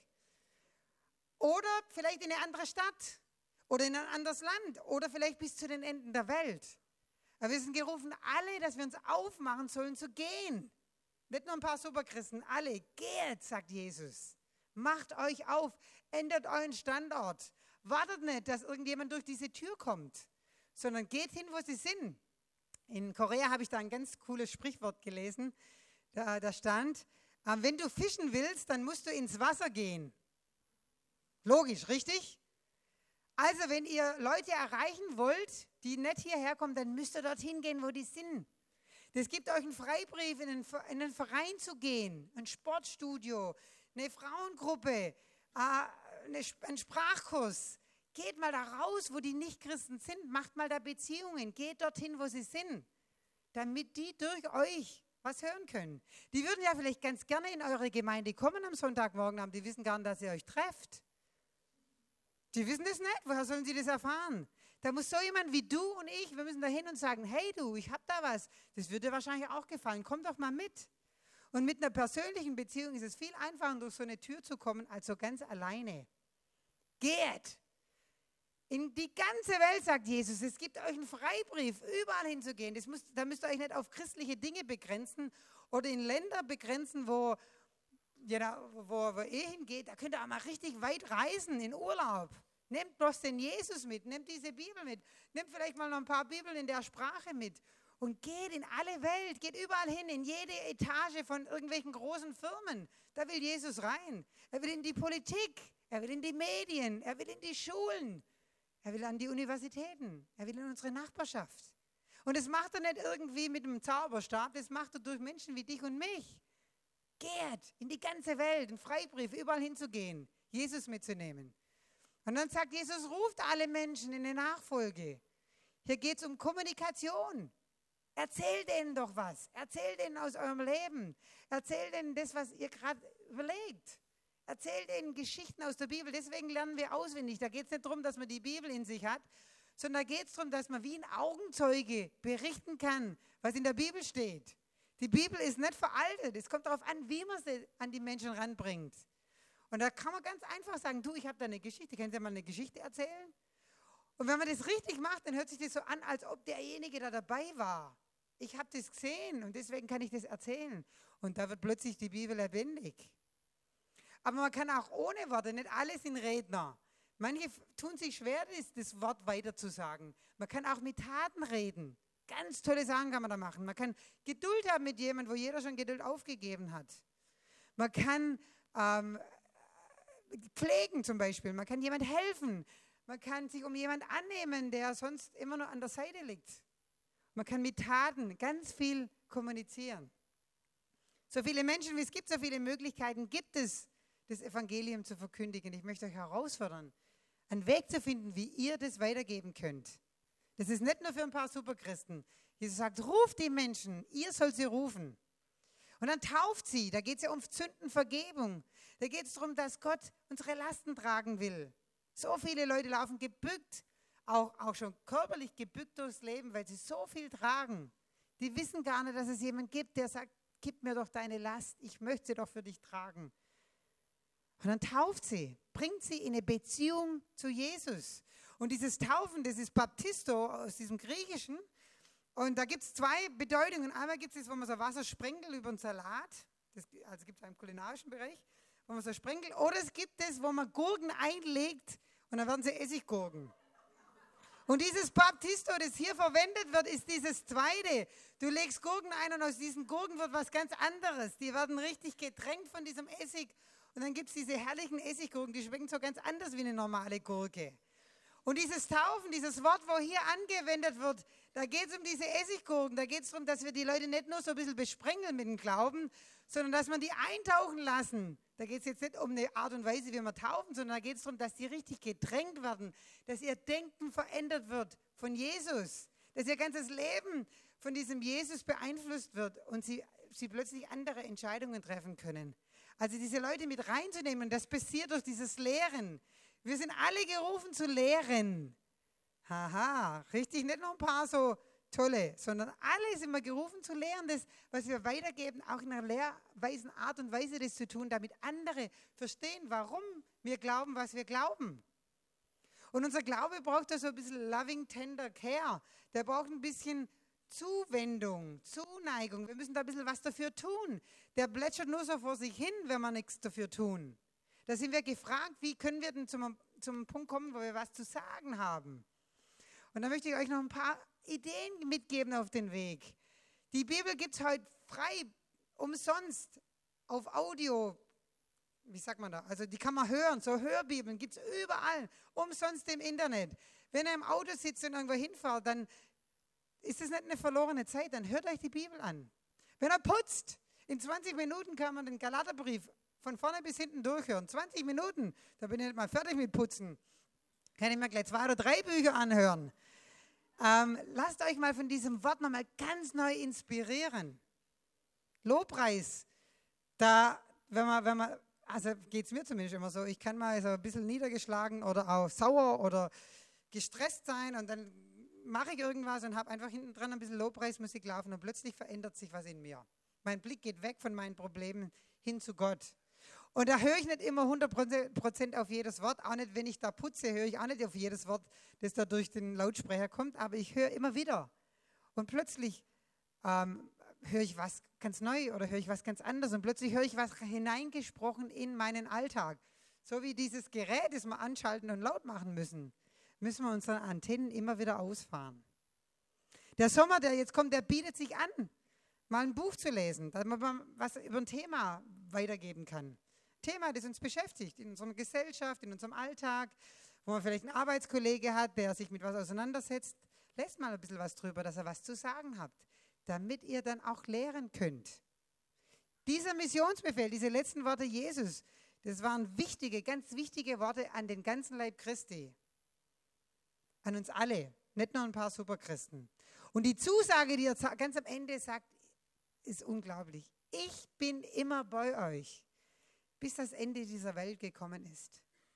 Oder vielleicht in eine andere Stadt. Oder in ein anderes Land. Oder vielleicht bis zu den Enden der Welt. Aber wir sind gerufen, alle, dass wir uns aufmachen sollen zu gehen. Nicht nur ein paar Superchristen, alle. Geht, sagt Jesus. Macht euch auf. Ändert euren Standort. Wartet nicht, dass irgendjemand durch diese Tür kommt. Sondern geht hin, wo sie sind. In Korea habe ich da ein ganz cooles Sprichwort gelesen. Da, da stand, wenn du fischen willst, dann musst du ins Wasser gehen. Logisch, richtig? Also wenn ihr Leute erreichen wollt, die nicht hierher kommen, dann müsst ihr dorthin gehen, wo die sind. Das gibt euch einen Freibrief, in einen, in einen Verein zu gehen, ein Sportstudio, eine Frauengruppe, eine, einen Sprachkurs. Geht mal da raus, wo die Nichtchristen sind, macht mal da Beziehungen, geht dorthin, wo sie sind, damit die durch euch was hören können. Die würden ja vielleicht ganz gerne in eure Gemeinde kommen am Sonntagmorgen, aber die wissen gar nicht, dass ihr euch trefft. Die wissen das nicht, woher sollen sie das erfahren? Da muss so jemand wie du und ich, wir müssen da hin und sagen, hey du, ich habe da was, das würde dir wahrscheinlich auch gefallen, komm doch mal mit. Und mit einer persönlichen Beziehung ist es viel einfacher, durch so eine Tür zu kommen, als so ganz alleine. Geht! In die ganze Welt, sagt Jesus, es gibt euch einen Freibrief, überall hinzugehen. Das müsst, da müsst ihr euch nicht auf christliche Dinge begrenzen oder in Länder begrenzen, wo, ja, wo, wo ihr hingeht. Da könnt ihr auch mal richtig weit reisen, in Urlaub. Nehmt bloß den Jesus mit, nehmt diese Bibel mit, nehmt vielleicht mal noch ein paar Bibeln in der Sprache mit und geht in alle Welt, geht überall hin, in jede Etage von irgendwelchen großen Firmen. Da will Jesus rein. Er will in die Politik, er will in die Medien, er will in die Schulen. Er will an die Universitäten. Er will in unsere Nachbarschaft. Und das macht er nicht irgendwie mit einem Zauberstab, das macht er durch Menschen wie dich und mich. Geht in die ganze Welt, einen Freibrief, überall hinzugehen, Jesus mitzunehmen. Und dann sagt Jesus, ruft alle Menschen in die Nachfolge. Hier geht es um Kommunikation. Erzählt denen doch was. Erzählt denen aus eurem Leben. Erzählt denen das, was ihr gerade überlegt. Erzählt ihnen Geschichten aus der Bibel, deswegen lernen wir auswendig. Da geht es nicht darum, dass man die Bibel in sich hat, sondern da geht es darum, dass man wie ein Augenzeuge berichten kann, was in der Bibel steht. Die Bibel ist nicht veraltet, es kommt darauf an, wie man sie an die Menschen ranbringt. Und da kann man ganz einfach sagen, du, ich habe da eine Geschichte, kannst du dir mal eine Geschichte erzählen? Und wenn man das richtig macht, dann hört sich das so an, als ob derjenige da dabei war. Ich habe das gesehen und deswegen kann ich das erzählen. Und da wird plötzlich die Bibel lebendig. Aber man kann auch ohne Worte, nicht alle sind Redner. Manche tun sich schwer, das, das Wort weiterzusagen. Man kann auch mit Taten reden. Ganz tolle Sachen kann man da machen. Man kann Geduld haben mit jemandem, wo jeder schon Geduld aufgegeben hat. Man kann ähm, pflegen zum Beispiel. Man kann jemand helfen. Man kann sich um jemanden annehmen, der sonst immer nur an der Seite liegt. Man kann mit Taten ganz viel kommunizieren. So viele Menschen, wie es gibt, so viele Möglichkeiten gibt es, das Evangelium zu verkündigen. Ich möchte euch herausfordern, einen Weg zu finden, wie ihr das weitergeben könnt. Das ist nicht nur für ein paar Superchristen. Jesus sagt, ruft die Menschen, ihr sollt sie rufen. Und dann tauft sie, da geht es ja um Sündenvergebung. Da geht es darum, dass Gott unsere Lasten tragen will. So viele Leute laufen gebückt, auch, auch schon körperlich gebückt durchs Leben, weil sie so viel tragen. Die wissen gar nicht, dass es jemanden gibt, der sagt, gib mir doch deine Last, ich möchte sie doch für dich tragen. Und dann tauft sie, bringt sie in eine Beziehung zu Jesus. Und dieses Taufen, das ist Baptisto aus diesem Griechischen. Und da gibt es zwei Bedeutungen. Einmal gibt es das, wo man so Wasser sprenkelt über einen Salat. Das, also gibt es im kulinarischen Bereich, wo man so sprenkelt. Oder es gibt es, wo man Gurken einlegt und dann werden sie Essiggurken. Und dieses Baptisto, das hier verwendet wird, ist dieses zweite. Du legst Gurken ein und aus diesen Gurken wird was ganz anderes. Die werden richtig getränkt von diesem Essig. Und dann gibt es diese herrlichen Essiggurken, die schmecken so ganz anders wie eine normale Gurke. Und dieses Taufen, dieses Wort, wo hier angewendet wird, da geht es um diese Essiggurken. Da geht es darum, dass wir die Leute nicht nur so ein bisschen besprengeln mit dem Glauben, sondern dass man die eintauchen lassen. Da geht es jetzt nicht um eine Art und Weise, wie wir taufen, sondern da geht es darum, dass die richtig getränkt werden, dass ihr Denken verändert wird von Jesus, dass ihr ganzes Leben von diesem Jesus beeinflusst wird und sie, sie plötzlich andere Entscheidungen treffen können. Also diese Leute mit reinzunehmen, das passiert durch dieses Lehren. Wir sind alle gerufen zu lehren. Haha, richtig, nicht nur ein paar so tolle, sondern alle sind wir gerufen zu lehren, das, was wir weitergeben, auch in einer lehrweisen Art und Weise das zu tun, damit andere verstehen, warum wir glauben, was wir glauben. Und unser Glaube braucht da so ein bisschen loving, tender care. Der braucht ein bisschen Zuwendung, Zuneigung. Wir müssen da ein bisschen was dafür tun. Der plätschert nur so vor sich hin, wenn wir nichts dafür tun. Da sind wir gefragt, wie können wir denn zum, zum Punkt kommen, wo wir was zu sagen haben. Und da möchte ich euch noch ein paar Ideen mitgeben auf den Weg. Die Bibel gibt es heute frei, umsonst, auf Audio. Wie sagt man da? Also die kann man hören, so Hörbibeln gibt es überall, umsonst im Internet. Wenn ihr im Auto sitzt und irgendwo hinfahrt, dann ist das nicht eine verlorene Zeit, dann hört euch die Bibel an. Wenn er putzt, in zwanzig Minuten kann man den Galaterbrief von vorne bis hinten durchhören. zwanzig Minuten, da bin ich nicht mal fertig mit Putzen. Kann ich mir gleich zwei oder drei Bücher anhören. Ähm, lasst euch mal von diesem Wort nochmal ganz neu inspirieren. Lobpreis, da, wenn man, wenn man, also geht es mir zumindest immer so, ich kann mal so ein bisschen niedergeschlagen oder auch sauer oder gestresst sein und dann mache ich irgendwas und habe einfach hinten dran ein bisschen Lobpreismusik laufen und plötzlich verändert sich was in mir. Mein Blick geht weg von meinen Problemen hin zu Gott. Und da höre ich nicht immer hundert Prozent auf jedes Wort, auch nicht, wenn ich da putze, höre ich auch nicht auf jedes Wort, das da durch den Lautsprecher kommt, aber ich höre immer wieder. Und plötzlich ähm, höre ich was ganz neu oder höre ich was ganz anderes und plötzlich höre ich was hineingesprochen in meinen Alltag. So wie dieses Gerät, das wir anschalten und laut machen müssen, müssen wir unsere Antennen immer wieder ausfahren. Der Sommer, der jetzt kommt, der bietet sich an, mal ein Buch zu lesen, damit man was über ein Thema weitergeben kann. Thema, das uns beschäftigt, in unserer Gesellschaft, in unserem Alltag, wo man vielleicht einen Arbeitskollege hat, der sich mit was auseinandersetzt. Lest mal ein bisschen was drüber, dass ihr was zu sagen habt, damit ihr dann auch lehren könnt. Dieser Missionsbefehl, diese letzten Worte Jesus, das waren wichtige, ganz wichtige Worte an den ganzen Leib Christi. An uns alle, nicht nur ein paar Superchristen. Und die Zusage, die er ganz am Ende sagt, ist unglaublich. Ich bin immer bei euch, bis das Ende dieser Welt gekommen ist.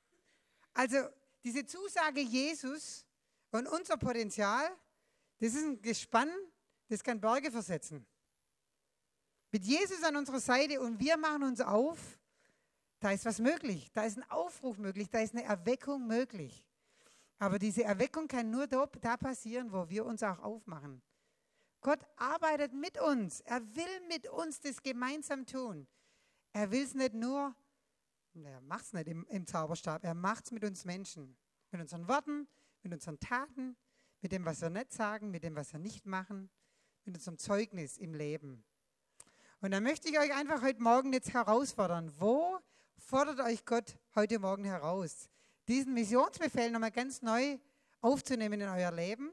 Also diese Zusage Jesus und unser Potenzial, das ist ein Gespann, das kann Berge versetzen. Mit Jesus an unserer Seite und wir machen uns auf, da ist was möglich, da ist ein Aufruf möglich, da ist eine Erweckung möglich. Aber diese Erweckung kann nur da, da passieren, wo wir uns auch aufmachen. Gott arbeitet mit uns. Er will mit uns das gemeinsam tun. Er will es nicht nur, er macht es nicht im, im Zauberstab, er macht es mit uns Menschen. Mit unseren Worten, mit unseren Taten, mit dem, was wir nicht sagen, mit dem, was wir nicht machen, mit unserem Zeugnis im Leben. Und da möchte ich euch einfach heute Morgen jetzt herausfordern. Wo fordert euch Gott heute Morgen heraus? Diesen Missionsbefehl nochmal ganz neu aufzunehmen in euer Leben,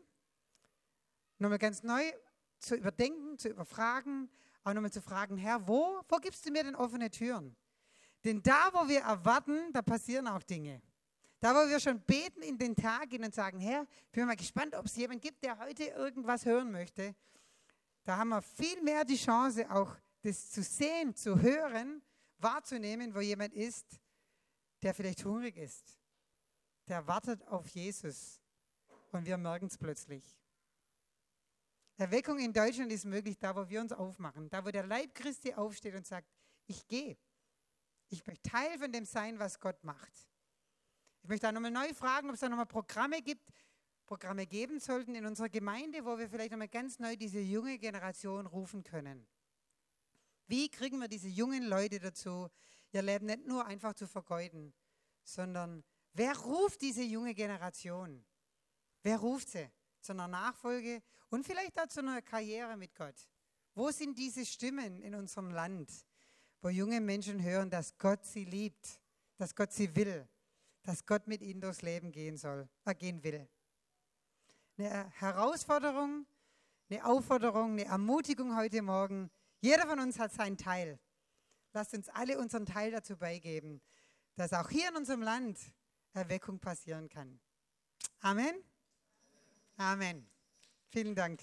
nochmal ganz neu zu überdenken, zu überfragen, auch nochmal zu fragen, Herr, wo, wo gibst du mir denn offene Türen? Denn da, wo wir erwarten, da passieren auch Dinge. Da, wo wir schon beten in den Tag gehen und sagen, Herr, ich bin mal gespannt, ob es jemanden gibt, der heute irgendwas hören möchte, da haben wir viel mehr die Chance, auch das zu sehen, zu hören, wahrzunehmen, wo jemand ist, der vielleicht hungrig ist. Der wartet auf Jesus und wir merken es plötzlich. Erweckung in Deutschland ist möglich, da wo wir uns aufmachen, da wo der Leib Christi aufsteht und sagt, ich gehe. Ich möchte Teil von dem sein, was Gott macht. Ich möchte da nochmal neu fragen, ob es da nochmal Programme gibt, Programme geben sollten in unserer Gemeinde, wo wir vielleicht nochmal ganz neu diese junge Generation rufen können. Wie kriegen wir diese jungen Leute dazu, ihr Leben nicht nur einfach zu vergeuden, sondern wer ruft diese junge Generation? Wer ruft sie zu einer Nachfolge und vielleicht auch zu einer Karriere mit Gott? Wo sind diese Stimmen in unserem Land, wo junge Menschen hören, dass Gott sie liebt, dass Gott sie will, dass Gott mit ihnen durchs Leben gehen soll, äh, gehen will? Eine Herausforderung, eine Aufforderung, eine Ermutigung heute Morgen. Jeder von uns hat seinen Teil. Lasst uns alle unseren Teil dazu beigeben, dass auch hier in unserem Land Erweckung passieren kann. Amen. Amen. Vielen Dank.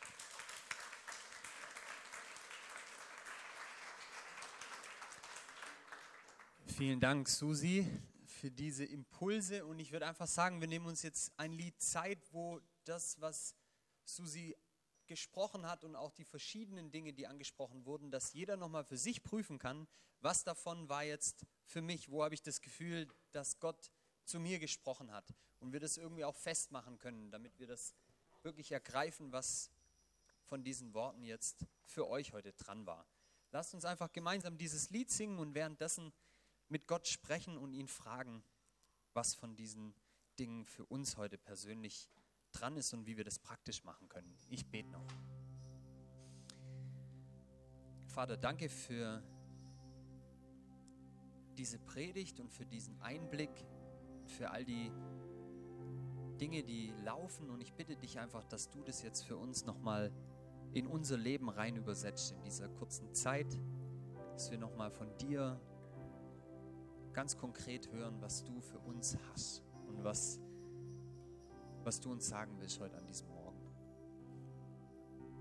Vielen Dank, Susi, für diese Impulse. Und ich würde einfach sagen, wir nehmen uns jetzt ein Lied Zeit, wo das, was Susi gesprochen hat und auch die verschiedenen Dinge, die angesprochen wurden, dass jeder nochmal für sich prüfen kann, was davon war jetzt für mich, wo habe ich das Gefühl, dass Gott zu mir gesprochen hat. Und wir das irgendwie auch festmachen können, damit wir das wirklich ergreifen, was von diesen Worten jetzt für euch heute dran war. Lasst uns einfach gemeinsam dieses Lied singen und währenddessen mit Gott sprechen und ihn fragen, was von diesen Dingen für uns heute persönlich dran ist und wie wir das praktisch machen können. Ich bete noch. Vater, danke für diese Predigt und für diesen Einblick, für all die Dinge, die laufen. Und ich bitte dich einfach, dass du das jetzt für uns nochmal in unser Leben rein übersetzt, in dieser kurzen Zeit, dass wir nochmal von dir ganz konkret hören, was du für uns hast und was, was du uns sagen willst heute an diesem Morgen.